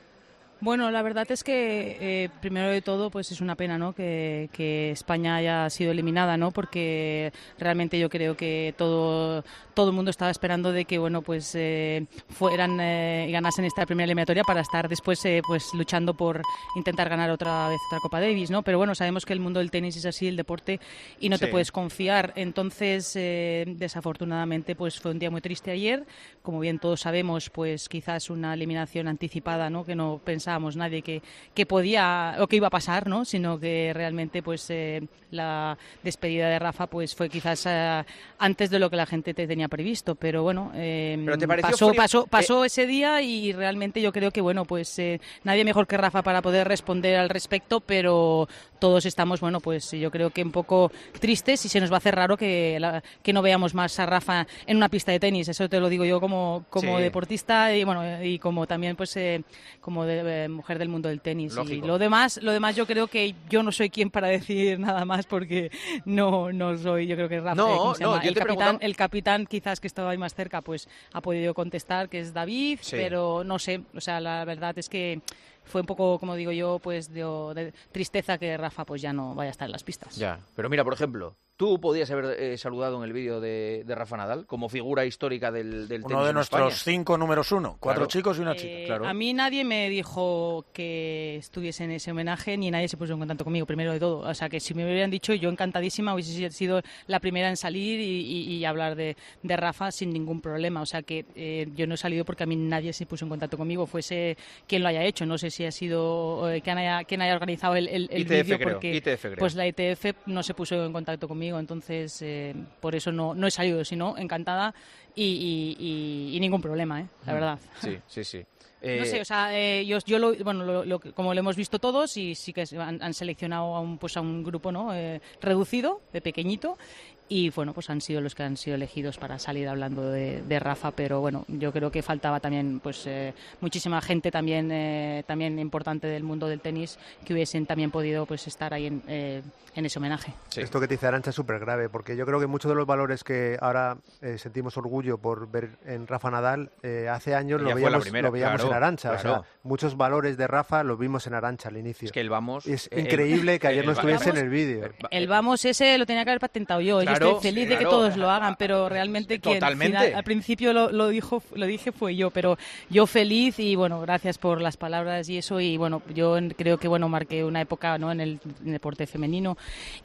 Bueno, la verdad es que eh, primero de todo pues es una pena, ¿no? que, que España haya sido eliminada, ¿no? Porque realmente yo creo que todo todo el mundo estaba esperando de que bueno pues eh, fueran eh, y ganasen esta primera eliminatoria para estar después eh, pues luchando por intentar ganar otra vez otra Copa Davis, ¿no? Pero bueno, sabemos que el mundo del tenis es así, el deporte, y no sí. te puedes confiar. Entonces eh, desafortunadamente pues fue un día muy triste ayer, como bien todos sabemos, pues quizás una eliminación anticipada, ¿no? Que no pensamos nadie que, que podía o que iba a pasar, ¿no? Sino que realmente pues eh, la despedida de Rafa pues fue quizás eh, antes de lo que la gente te tenía previsto, pero bueno, eh, ¿Pero te pareció pasó, frío? pasó, pasó eh... ese día y realmente yo creo que bueno pues eh, nadie mejor que Rafa para poder responder al respecto, pero todos estamos bueno pues yo creo que un poco tristes y se nos va a hacer raro que, la, que no veamos más a Rafa en una pista de tenis. Eso te lo digo yo como, como sí. deportista y bueno y como también pues eh, como de, eh, mujer del mundo del tenis. Lógico. Y lo demás lo demás yo creo que yo no soy quien para decir nada más porque no no soy, yo creo que Rafa no, se no, llama? Yo el te capitán preguntaba... el capitán quizás que estaba ahí más cerca pues ha podido contestar, que es David, sí. pero no sé, o sea, la verdad es que fue un poco, como digo yo, pues de, de tristeza que Rafa pues ya no vaya a estar en las pistas. Ya, pero mira, por ejemplo, tú podías haber eh, saludado en el vídeo de, de Rafa Nadal como figura histórica del, del tenis. Uno de nuestros España. cinco números uno, cuatro claro. chicos y una eh, chica. Claro. A mí nadie me dijo que estuviese en ese homenaje, ni nadie se puso en contacto conmigo, primero de todo. O sea, que si me hubieran dicho, yo encantadísima, hubiese sido la primera en salir y, y, y hablar de, de Rafa sin ningún problema. O sea, que eh, yo no he salido porque a mí nadie se puso en contacto conmigo, fuese quien lo haya hecho. No sé si ha sido eh, quien, haya, quien haya organizado el, el, el vídeo, porque I T F, creo. Pues la I T F no se puso en contacto conmigo, entonces eh, por eso no, no he salido, sino encantada y, y, y, y ningún problema, ¿eh? La verdad. Sí, sí, sí. Eh... No sé, o sea, eh, yo, yo lo, bueno, lo, lo, como lo hemos visto todos, y sí que han, han seleccionado a un, pues a un grupo, ¿no? Eh, reducido, de pequeñito, y bueno, pues han sido los que han sido elegidos para salir hablando de, de Rafa, pero bueno, yo creo que faltaba también pues eh, muchísima gente también eh, también importante del mundo del tenis que hubiesen también podido pues estar ahí en, eh, en ese homenaje. Sí. Esto que te dice Arantxa es súper grave, porque yo creo que muchos de los valores que ahora eh, sentimos orgullo por ver en Rafa Nadal, eh, hace años lo veíamos, primera, lo veíamos claro, en Arantxa, claro. O sea, muchos valores de Rafa los vimos en Arantxa al inicio. Es que el vamos... Es el, increíble que ayer el, no estuviese en el vídeo. El, el vamos ese lo tenía que haber patentado yo, claro, yo estoy feliz claro. de que todos lo hagan, pero realmente quien final, al principio lo, lo dijo lo dije fue yo, pero yo feliz y bueno, gracias por las palabras y eso, y bueno, yo creo que bueno marqué una época, ¿no? en, el, en el deporte femenino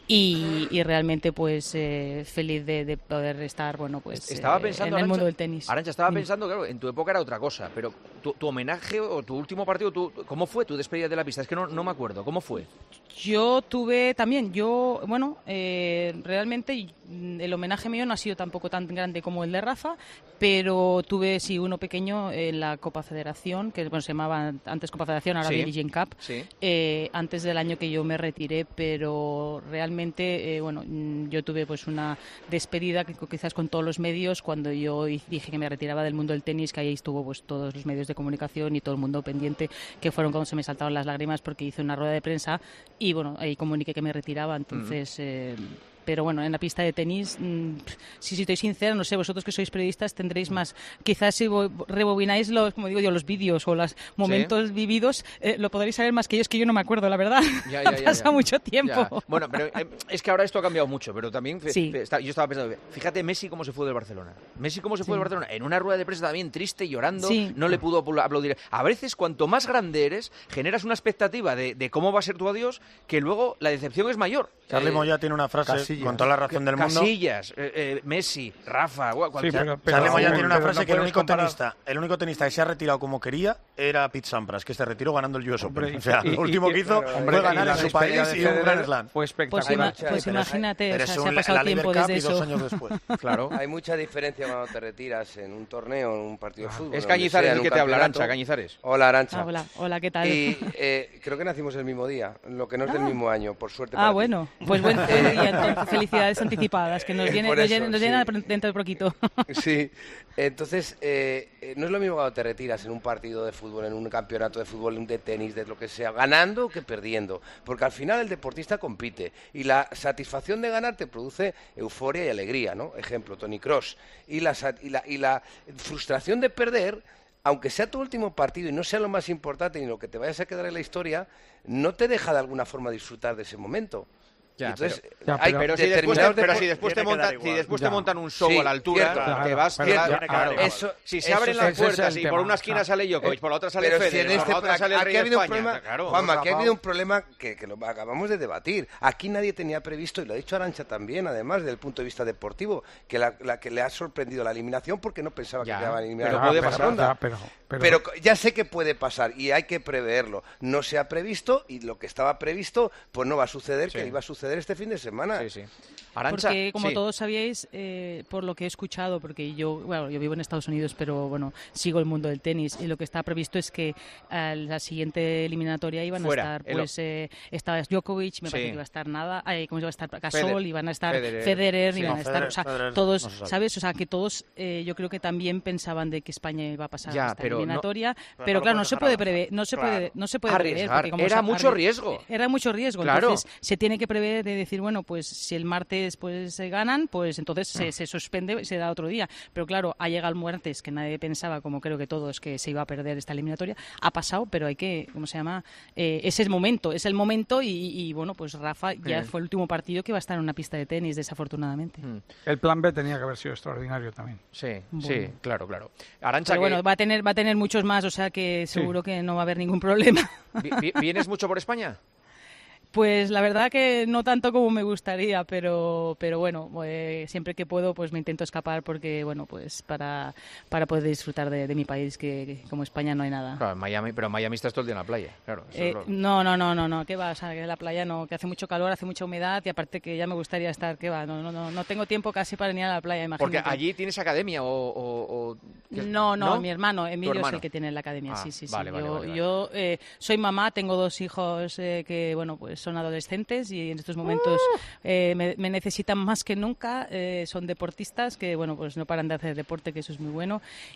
y, y realmente pues eh, feliz de, de poder estar bueno pues estaba eh, pensando, en el Arantxa, mundo del tenis. Arantxa, estaba mm. pensando, claro, en tu época era otra cosa, pero tu, tu homenaje o tu último partido, tu, ¿cómo fue tu despedida de la pista? Es que no, no me acuerdo, ¿cómo fue? Yo tuve también, yo, bueno, eh, realmente el homenaje mío no ha sido tampoco tan grande como el de Rafa, pero tuve, sí, uno pequeño en la Copa Federación, que bueno, se llamaba antes Copa Federación, ahora Billie Jean Cup, sí. eh, antes del año que yo me retiré, pero realmente, eh, bueno, yo tuve pues una despedida que quizás con todos los medios, cuando yo dije que me retiraba del mundo del tenis, que ahí estuvo pues todos los medios de comunicación y todo el mundo pendiente, que fueron cuando se me saltaron las lágrimas porque hice una rueda de prensa y bueno, ahí comuniqué que me retiraba, entonces... Mm. Eh, pero bueno, en la pista de tenis, mmm, si, si estoy sincera, no sé, vosotros que sois periodistas tendréis más, quizás si rebobináis los, como digo yo, los vídeos o los momentos ¿Sí? vividos, eh, lo podréis saber más que yo, es que yo no me acuerdo, la verdad. Ya, ya, ya, Pasa ya. mucho tiempo. Ya. Bueno, pero eh, es que ahora esto ha cambiado mucho, pero también sí. está, yo estaba pensando, fíjate Messi cómo se fue del Barcelona. Messi cómo se fue sí. del Barcelona, en una rueda de prensa también triste, llorando, sí. no le pudo aplaudir. A veces, cuanto más grande eres, generas una expectativa de, de cómo va a ser tu adiós, que luego la decepción es mayor. Charly eh, Moya tiene una frase, Casillas. Con toda la razón del mundo. Casillas, eh, eh, Messi, Rafa, cualquier... Sí, pero, pero, Charly Moya tiene una frase no que el único, tenista, el único tenista que se ha retirado como quería era Pete Sampras, que se retiró ganando el U S Open. Hombre, O sea, y- lo último y- que hizo hombre, fue ganar y la en su despedida país de y un Federer Grand Slam. fue Pues, espectacular. ima- pues imagínate, o Pero sea, es se ha un- pasado la Lever tiempo Cup desde y dos eso. años después. Claro. Hay mucha diferencia cuando te retiras en un torneo, en un partido de fútbol. Es donde Cañizares sea, el en que un te habla, campeonato. Arantxa, Cañizares. Hola, Arantxa. Ah, hola, hola, ¿qué tal? Y eh, creo que nacimos el mismo día, lo que no es del Ah. mismo año, por suerte. Ah, para ti. bueno, pues buen, buen día entonces, felicidades anticipadas, que nos Eh, viene, por nos eso, llena, nos sí. llena dentro de poquito. Sí, entonces eh, eh, no es lo mismo cuando te retiras en un partido de fútbol, en un campeonato de fútbol, de tenis, de lo que sea, ganando que perdiendo, porque al final el deportista compite y la satisfacción de ganar te produce euforia y alegría, ¿no? Ejemplo, Toni Kroos. Y la, sat- y la, y la frustración de perder, aunque sea tu último partido y no sea lo más importante ni lo que te vayas a quedar en la historia, no te deja de alguna forma disfrutar de ese momento. Ya, Y entonces, pero, Ya, hay pero si después, te, determinados pero depor- si después te tiene que montan, dar si igual. después Ya. te montan un show Sí, a la altura, cierto. te Claro, vas, pero te ya- vas- ya- claro. eso- si se eso abren es- las ese es el puertas y por tema. una esquina sale Djokovic, por la otra sale Pero si Federer, en este por la otra sale el aquí Rey ha habido un de España. problema, Claro. Juanma, aquí ha Rafa. habido un problema que, que lo acabamos de debatir. Aquí nadie tenía previsto, y lo ha dicho Arantxa también, además, desde el punto de vista deportivo, que, la, la que le ha sorprendido la eliminación porque no pensaba Ya, que quedaban eliminados pero en puede la pasar. ronda. Ya, pero, pero- Pero ya sé que puede pasar y hay que preverlo. No se ha previsto y lo que estaba previsto, pues no va a suceder, Sí. que iba a suceder este fin de semana. Sí, sí. Arantxa, Porque, como sí. todos sabíais, eh, por lo que he escuchado, porque yo, bueno, yo vivo en Estados Unidos, pero bueno, sigo el mundo del tenis y lo que está previsto es que a la siguiente eliminatoria iban Fuera, a estar, el- pues, eh, estaba Djokovic, me Sí. parece que iba a estar nada, ay, ¿cómo iba a estar? Gasol, Federer. iban a estar Federer. Federer, Sí. iban No, a estar, Federer- o sea, Federer todos, no se sabe. ¿sabes? O sea, que todos, eh, yo creo que también pensaban de que España iba a pasar Ya, a esta pero no- eliminatoria, pero pero, no lo claro, no puedes se dejar puede avanzar. prever, no se Claro. puede, no se puede prever, Arriesgar. porque como Era se- mucho arri- riesgo. Era mucho riesgo, Claro. entonces se tiene que prever de decir, bueno, pues si el martes pues se ganan, pues entonces se, se suspende y se da otro día. Pero claro, ha llegado el martes que nadie pensaba, como creo que todos, que se iba a perder esta eliminatoria. Ha pasado, pero hay que, ¿cómo se llama? Eh, es el momento, es el momento y, y, bueno, pues Rafa ya Mm. fue el último partido que va a estar en una pista de tenis, desafortunadamente. Mm. el plan B tenía que haber sido extraordinario también. Sí, sí, Bueno. claro, claro. Arantxa, Pero que- bueno, va a tener va a tener muchos más, o sea que seguro que no va a haber ningún problema. vi- vi- ¿vienes mucho por España? Pues la verdad que no tanto como me gustaría, pero pero bueno, eh, siempre que puedo pues me intento escapar porque bueno, pues para, para poder disfrutar de, de mi país, que, que como España no hay nada. Claro, en Miami, pero en Miami estás todo el día en la playa, claro. eso Eh, es lo- no, no, no, no, no, ¿qué va? O sea, que la playa no, que hace mucho calor, hace mucha humedad y aparte que ya me gustaría estar, ¿qué va? No, no, no, no tengo tiempo casi para venir a la playa, Porque imagínate. allí tienes academia o... o- o- ¿qué? No, no, mi hermano, Emilio es hermano? el que tiene la academia, Ah, sí, sí, sí. vale, vale, yo vale, vale. yo eh, soy mamá, tengo dos hijos eh, que, bueno, pues son adolescentes y en estos momentos eh, me, me necesitan más que nunca, eh, son deportistas que, bueno, pues no paran de hacer deporte, que eso es muy bueno,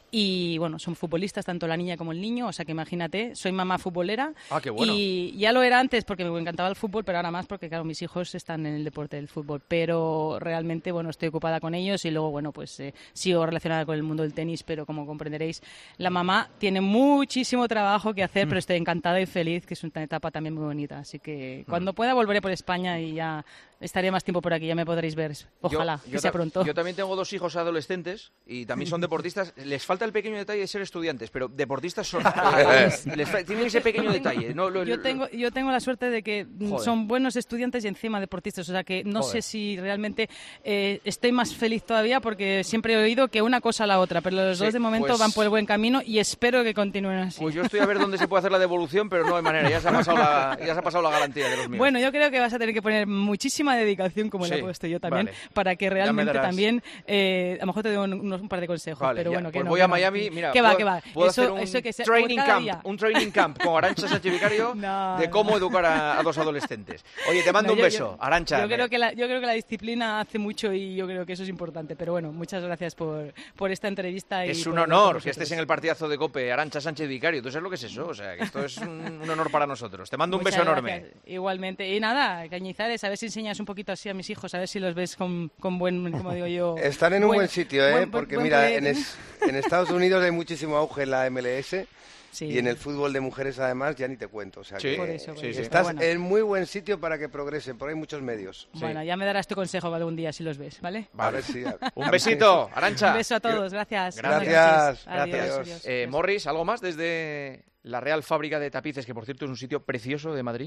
y, bueno, son futbolistas, tanto la niña como el niño, o sea que imagínate, soy mamá futbolera. Ah, qué bueno. Y ya lo era antes porque me encantaba el fútbol, pero ahora más porque, claro, mis hijos están en el deporte del fútbol, pero realmente, bueno, estoy ocupada con ellos y luego, bueno, pues eh, sigo relacionada con el mundo del tenis, pero como comprenderéis, la mamá tiene muchísimo trabajo que hacer, Mm. pero estoy encantada y feliz, que es una etapa también muy bonita, así que cuando pueda volveré por España y ya estaría más tiempo por aquí, ya me podréis ver, ojalá, Yo- que yo sea ta- pronto. Yo también tengo dos hijos adolescentes y también son deportistas. Les falta el pequeño detalle de ser estudiantes, pero deportistas son. eh, les fa- tienen ese pequeño detalle. No, lo- Yo lo- tengo, yo tengo la suerte de que mm, Joder. son buenos estudiantes y encima deportistas, o sea que no Joder. sé si realmente eh, estoy más feliz todavía porque siempre he oído que una cosa a la otra, pero los Sí, dos de momento pues- van por el buen camino y espero que continúen así. Pues yo estoy a ver dónde se puede hacer la devolución, pero no hay manera. Ya se ha pasado la, ya se ha pasado la garantía de los míos. Bueno, yo creo que vas a tener que poner muchísima dedicación, como le Sí, he puesto yo también, vale. para que Ya me realmente darás. también, eh, a lo mejor te doy un, unos- un par de consejos, Vale, pero ya, bueno, que pues no, voy que a no. Miami, mira, que va, puedo, que va. puedo eso, hacer un eso que sea, training cada camp, día. un training camp con Arantxa Sánchez Vicario No, de no. cómo educar a, a dos adolescentes. Oye, te mando No, un yo- beso, yo- Arantxa. Yo creo, que la, yo creo que la disciplina hace mucho y yo creo que eso es importante. Pero bueno, muchas gracias por, por esta entrevista. Y Es por un hablar con honor que nosotros. estés en el partidazo de COPE, Arantxa Sánchez Vicario. ¿Tú sabes lo que es eso? O sea, que esto es un, un honor para nosotros. Te mando un Muchas beso enorme. gracias. Igualmente. Y nada, Cañizares, a ver si enseñas un poquito así a mis hijos, a ver si los ves con, con buen, como digo yo... Están en un buen, sitio, ¿eh? buen- Porque buen mira, poder. en, es- en Estados Unidos hay muchísimo auge en la M L S Sí. y en el fútbol de mujeres además ya ni te cuento. O sea Sí, que por eso, por sí, eso. sí. estás Bueno. en muy buen sitio para que progresen, porque hay muchos medios. Bueno, ya me darás tu consejo algún día si los ves, ¿vale? A ver si... Un besito, Arantxa. Un beso a todos, gracias. Gracias. Buenas noches. Gracias. Adiós, Adiós. adiós. Eh, Morris, ¿algo más desde la Real Fábrica de Tapices, que por cierto es un sitio precioso de Madrid?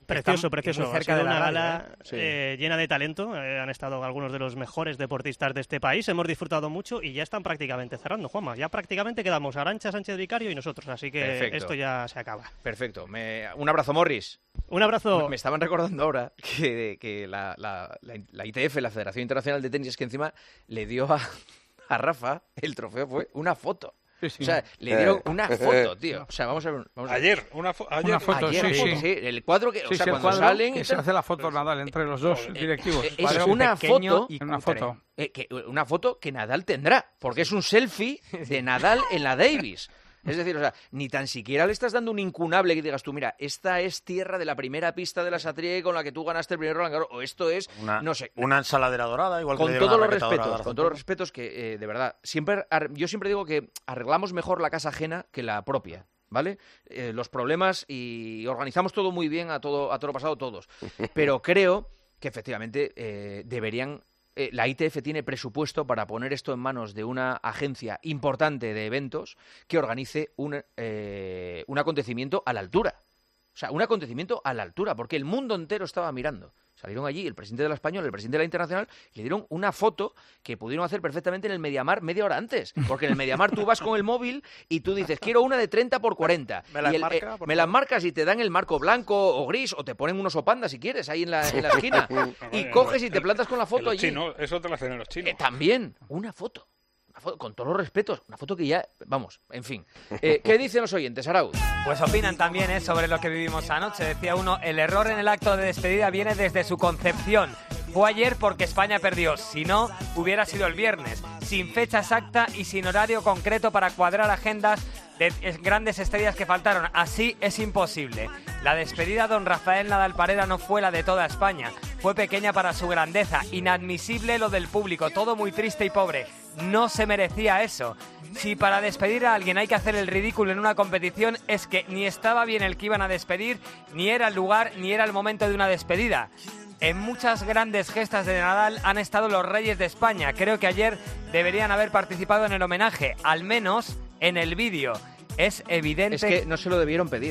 Precioso, Están precioso. muy cerca ha sido de la una radio, gala ¿eh? Sí. eh, llena de talento. Eh, han estado algunos de los mejores deportistas de este país. Hemos disfrutado mucho y ya están prácticamente cerrando, Juanma. Ya prácticamente quedamos Arantxa, Sánchez Vicario y nosotros. Así que Perfecto. esto ya se acaba. Perfecto. Me... Un abrazo, Morris. Un abrazo. Me estaban recordando ahora que, que la, la, la, la I T F, la Federación Internacional de Tenis, que encima le dio a, a Rafa, el trofeo fue una foto. Sí, sí. O sea, le dieron una foto, tío. O sea, vamos a ver. Vamos a ver. Ayer, una, fo ayer, Una foto, Ayer, sí, sí, sí. El cuadro que, o Sí, sea, sí, el cuando cuadro salen... que y se tal, hace la foto Nadal entre los dos directivos. eh, Cuadro es una pequeño foto, y una foto. eh, que, una foto que Nadal tendrá, porque es un selfie de Nadal en la Davis. Es decir, o sea, ni tan siquiera le estás dando un incunable que digas tú, mira, esta es tierra de la primera pista de la Satrié con la que tú ganaste el primer Roland Garros, o esto es, Una, no sé. una ensaladera dorada, igual que Con le dieron todos a los la raqueta respetos, dorada. con todos los respetos que, eh, de verdad, siempre, ar- yo siempre digo que arreglamos mejor la casa ajena que la propia, ¿vale? Eh, los problemas y organizamos todo muy bien a todo, a todo pasado todos, pero creo que efectivamente eh, deberían... Eh, la I T F tiene presupuesto para poner esto en manos de una agencia importante de eventos que organice un, eh, un acontecimiento a la altura. O sea, un acontecimiento a la altura, porque el mundo entero estaba mirando. Salieron allí el presidente de la Española, el presidente de la Internacional, y le dieron una foto que pudieron hacer perfectamente en el Mediamar media hora antes. Porque en el Mediamar tú vas con el móvil y tú dices, quiero una de treinta por cuarenta. ¿Me la y el, enmarca, eh, por me las marcas y te dan el marco blanco o gris, o te ponen unos opanda si quieres, ahí en la, en la esquina. Y coges y te plantas con la foto allí. Chino, eso te lo hacen en los chinos. Eh, también, una foto. Una foto. Con todos los respetos. Una foto que ya... Vamos, en fin. Eh, ¿Qué dicen los oyentes, Arauz? Pues opinan también ¿eh? sobre lo que vivimos anoche. Decía uno, el error en el acto de despedida viene desde su concepción. Fue ayer porque España perdió. Si no, hubiera sido el viernes. Sin fecha exacta y sin horario concreto para cuadrar agendas de grandes estrellas que faltaron. Así es imposible. La despedida a don Rafael Nadal Parera no fue la de toda España. Fue pequeña para su grandeza. Inadmisible lo del público. Todo muy triste y pobre. No se merecía eso. Si para despedir a alguien hay que hacer el ridículo en una competición, es que ni estaba bien el que iban a despedir, ni era el lugar, ni era el momento de una despedida. En muchas grandes gestas de Nadal han estado los reyes de España. Creo que ayer deberían haber participado en el homenaje, al menos en el vídeo. Es evidente... Es que no se lo debieron pedir.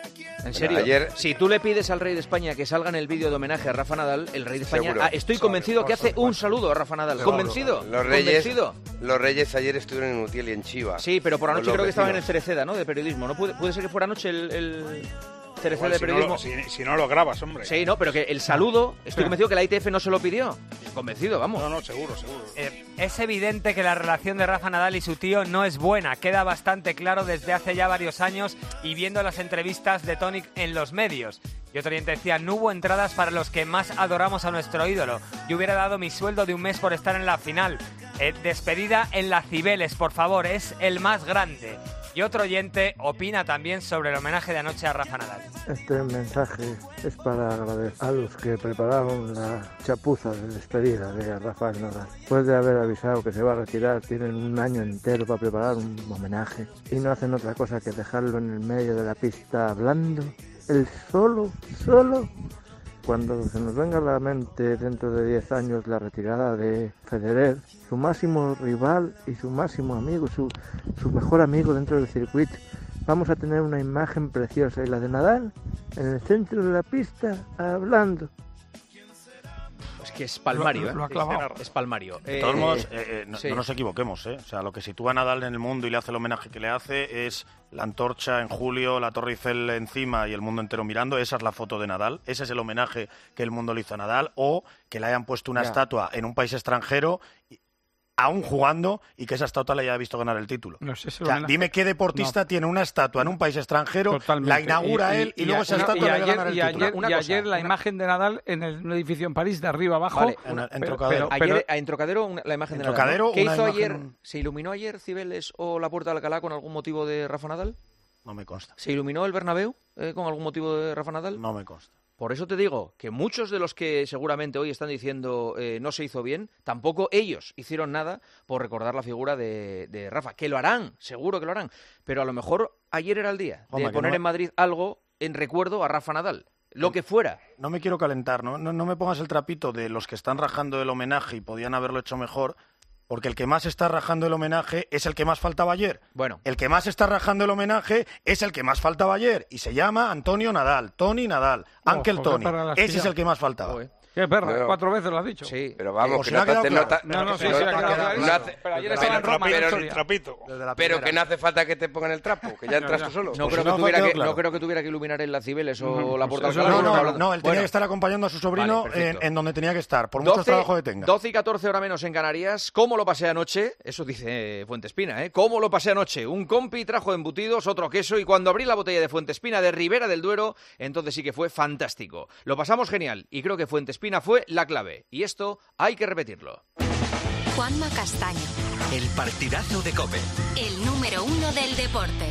En serio, Bueno, ayer... si tú le pides al rey de España que salga en el vídeo de homenaje a Rafa Nadal, el rey de España, Seguro. ah, estoy convencido que hace un saludo a Rafa Nadal. ¿Convencido? Los reyes, ¿Convencido? los reyes ayer estuvieron en Utiel y en Chiva. Sí, pero por Con anoche los creo que estaban en el vecinos. Cereceda, ¿no? De periodismo. ¿No puede, puede ser que fuera anoche el, el Cereceda Igual, de si, no periodismo? lo, si, si no lo grabas, hombre. Sí, no, pero que el saludo, estoy convencido que la I T F no se lo pidió. Convencido, vamos. No, no, seguro, seguro. Eh, es evidente que la relación de Rafa Nadal y su tío no es buena. Queda bastante claro desde hace ya varios años y viendo las entrevistas de Toni en los medios. Y otro oyente decía, no hubo entradas para los que más adoramos a nuestro ídolo. Yo hubiera dado mi sueldo de un mes por estar en la final. Eh, despedida en la Cibeles, por favor, es el más grande. Y otro oyente opina también sobre el homenaje de anoche a Rafa Nadal. Este mensaje es para agradecer a los que prepararon la chapuza de despedida de Rafael Nadal. Después de haber avisado que se va a retirar, tienen un año entero para preparar un homenaje y no hacen otra cosa que dejarlo en el medio de la pista hablando. El solo, solo, cuando se nos venga a la mente dentro de diez años la retirada de Federer, su máximo rival y su máximo amigo, su, su mejor amigo dentro del circuito, vamos a tener una imagen preciosa y la de Nadal en el centro de la pista hablando. Es que es palmario, Lo- ¿eh? lo ha clavado. Es palmario. De Eh, todos modos, eh, eh, no, sí. no nos equivoquemos, ¿eh? O sea, lo que sitúa a Nadal en el mundo y le hace el homenaje que le hace es la antorcha en julio, la Torre Eiffel encima y el mundo entero mirando. Esa es la foto de Nadal. Ese es el homenaje que el mundo le hizo a Nadal. O que le hayan puesto una Ya. estatua en un país extranjero, y- aún jugando, y que esa estatua le haya visto ganar el título. No sé, es el O sea, homenaje. dime qué deportista No. tiene una estatua en un país extranjero, Totalmente. la inaugura él y, luego a- esa no, estatua y le va a ayer, ganar el y título. ayer, Una y cosa, ayer la una- imagen de Nadal en el- un edificio en París, de arriba abajo. Vale, En- en pero- Trocadero. pero- Ayer, pero- en Trocadero una- la imagen En de Nadal, Trocadero, ¿no? ¿Qué una hizo imagen- ayer? ¿Se iluminó ayer Cibeles o la Puerta de Alcalá con algún motivo de Rafa Nadal? No me consta. ¿Se iluminó el Bernabéu eh, con algún motivo de Rafa Nadal? No me consta. Por eso te digo que muchos de los que seguramente hoy están diciendo eh, no se hizo bien, tampoco ellos hicieron nada por recordar la figura de, de Rafa. Que lo harán, seguro que lo harán. Pero a lo mejor ayer era el día Juanma, de que poner no- en Madrid algo en recuerdo a Rafa Nadal. Lo que fuera. No me quiero calentar, ¿no? No, no me pongas el trapito de los que están rajando el homenaje y podían haberlo hecho mejor, Porque el que más está rajando el homenaje es el que más faltaba ayer. Bueno. El que más está rajando el homenaje es el que más faltaba ayer. Y se llama Antonio Nadal, Tony Nadal, Ángel Ojo, Tony. qué perra la has Ese es pillado. el que más faltaba. Joder. Qué perra, Pero- cuatro veces lo has dicho. Sí. Pero vamos, Os que ha no, quedado te- claro. no te- No, no, sí, no- sí, ha quedado no clarísimo. hace- Pero ayer pero- estaba en Roma, pero- la historia. Trapito. Desde la pero primera. que no hace falta que te pongan el trapo, que ya entras ya. tú solo. No, Pues creo si no, que tuviera quedó que, claro. no creo que tuviera que iluminar el Cibeles o Ujú. la Puerta Eso Alcalá. es No, lo que no, hablan. no, él tenía Bueno. que estar acompañando a su sobrino Vale, en, perfecto. en donde tenía que estar, por mucho trabajo que tenga. doce y catorce horas menos en Canarias. ¿Cómo lo pasé anoche? Eso dice Fuentespina, ¿eh? ¿Cómo lo pasé anoche? Un compi trajo embutidos, otro queso, y cuando abrí la botella de Fuentespina de Ribera del Duero, entonces sí que fue fantástico. Lo pasamos genial y creo que Fuentespina fue la clave. Y esto hay que repetirlo. Juanma Castaño, El partidazo de COPE. el número uno del deporte.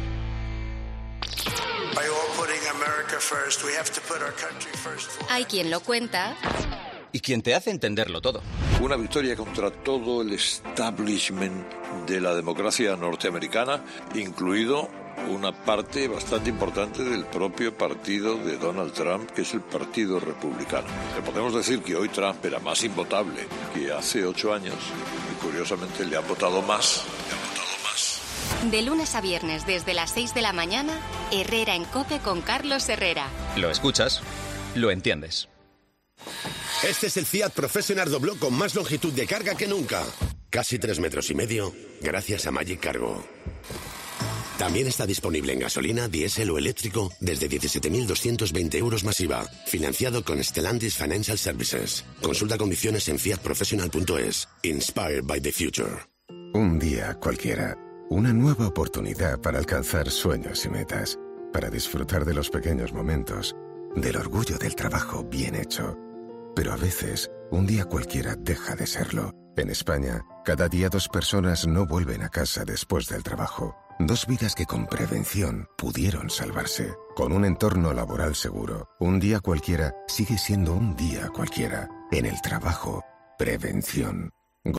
Hay quien lo cuenta Y quien te hace entenderlo todo. Una victoria contra todo el establishment de la democracia norteamericana, incluido una parte bastante importante del propio partido de Donald Trump, que es el Partido Republicano. Le podemos decir que hoy Trump era más invotable que hace ocho años y curiosamente le han votado más. Le han votado más. de lunes a viernes desde las seis de la mañana, Herrera en COPE con Carlos Herrera. Lo escuchas, lo entiendes. Este es el Fiat Professional Dobló con más longitud de carga que nunca. Casi tres metros y medio, gracias a Magic Cargo. También está disponible en gasolina, diésel o eléctrico desde diecisiete mil doscientos veinte euros masiva. Financiado con Stellantis Financial Services. Consulta condiciones en fiat professional punto es. Inspired by the future. Un día cualquiera. Una nueva oportunidad para alcanzar sueños y metas. Para disfrutar de los pequeños momentos. Del orgullo del trabajo bien hecho. Pero a veces, un día cualquiera deja de serlo. En España, cada día dos personas no vuelven a casa después del trabajo. Dos vidas que con prevención pudieron salvarse. Con un entorno laboral seguro, un día cualquiera sigue siendo un día cualquiera. En el trabajo, prevención.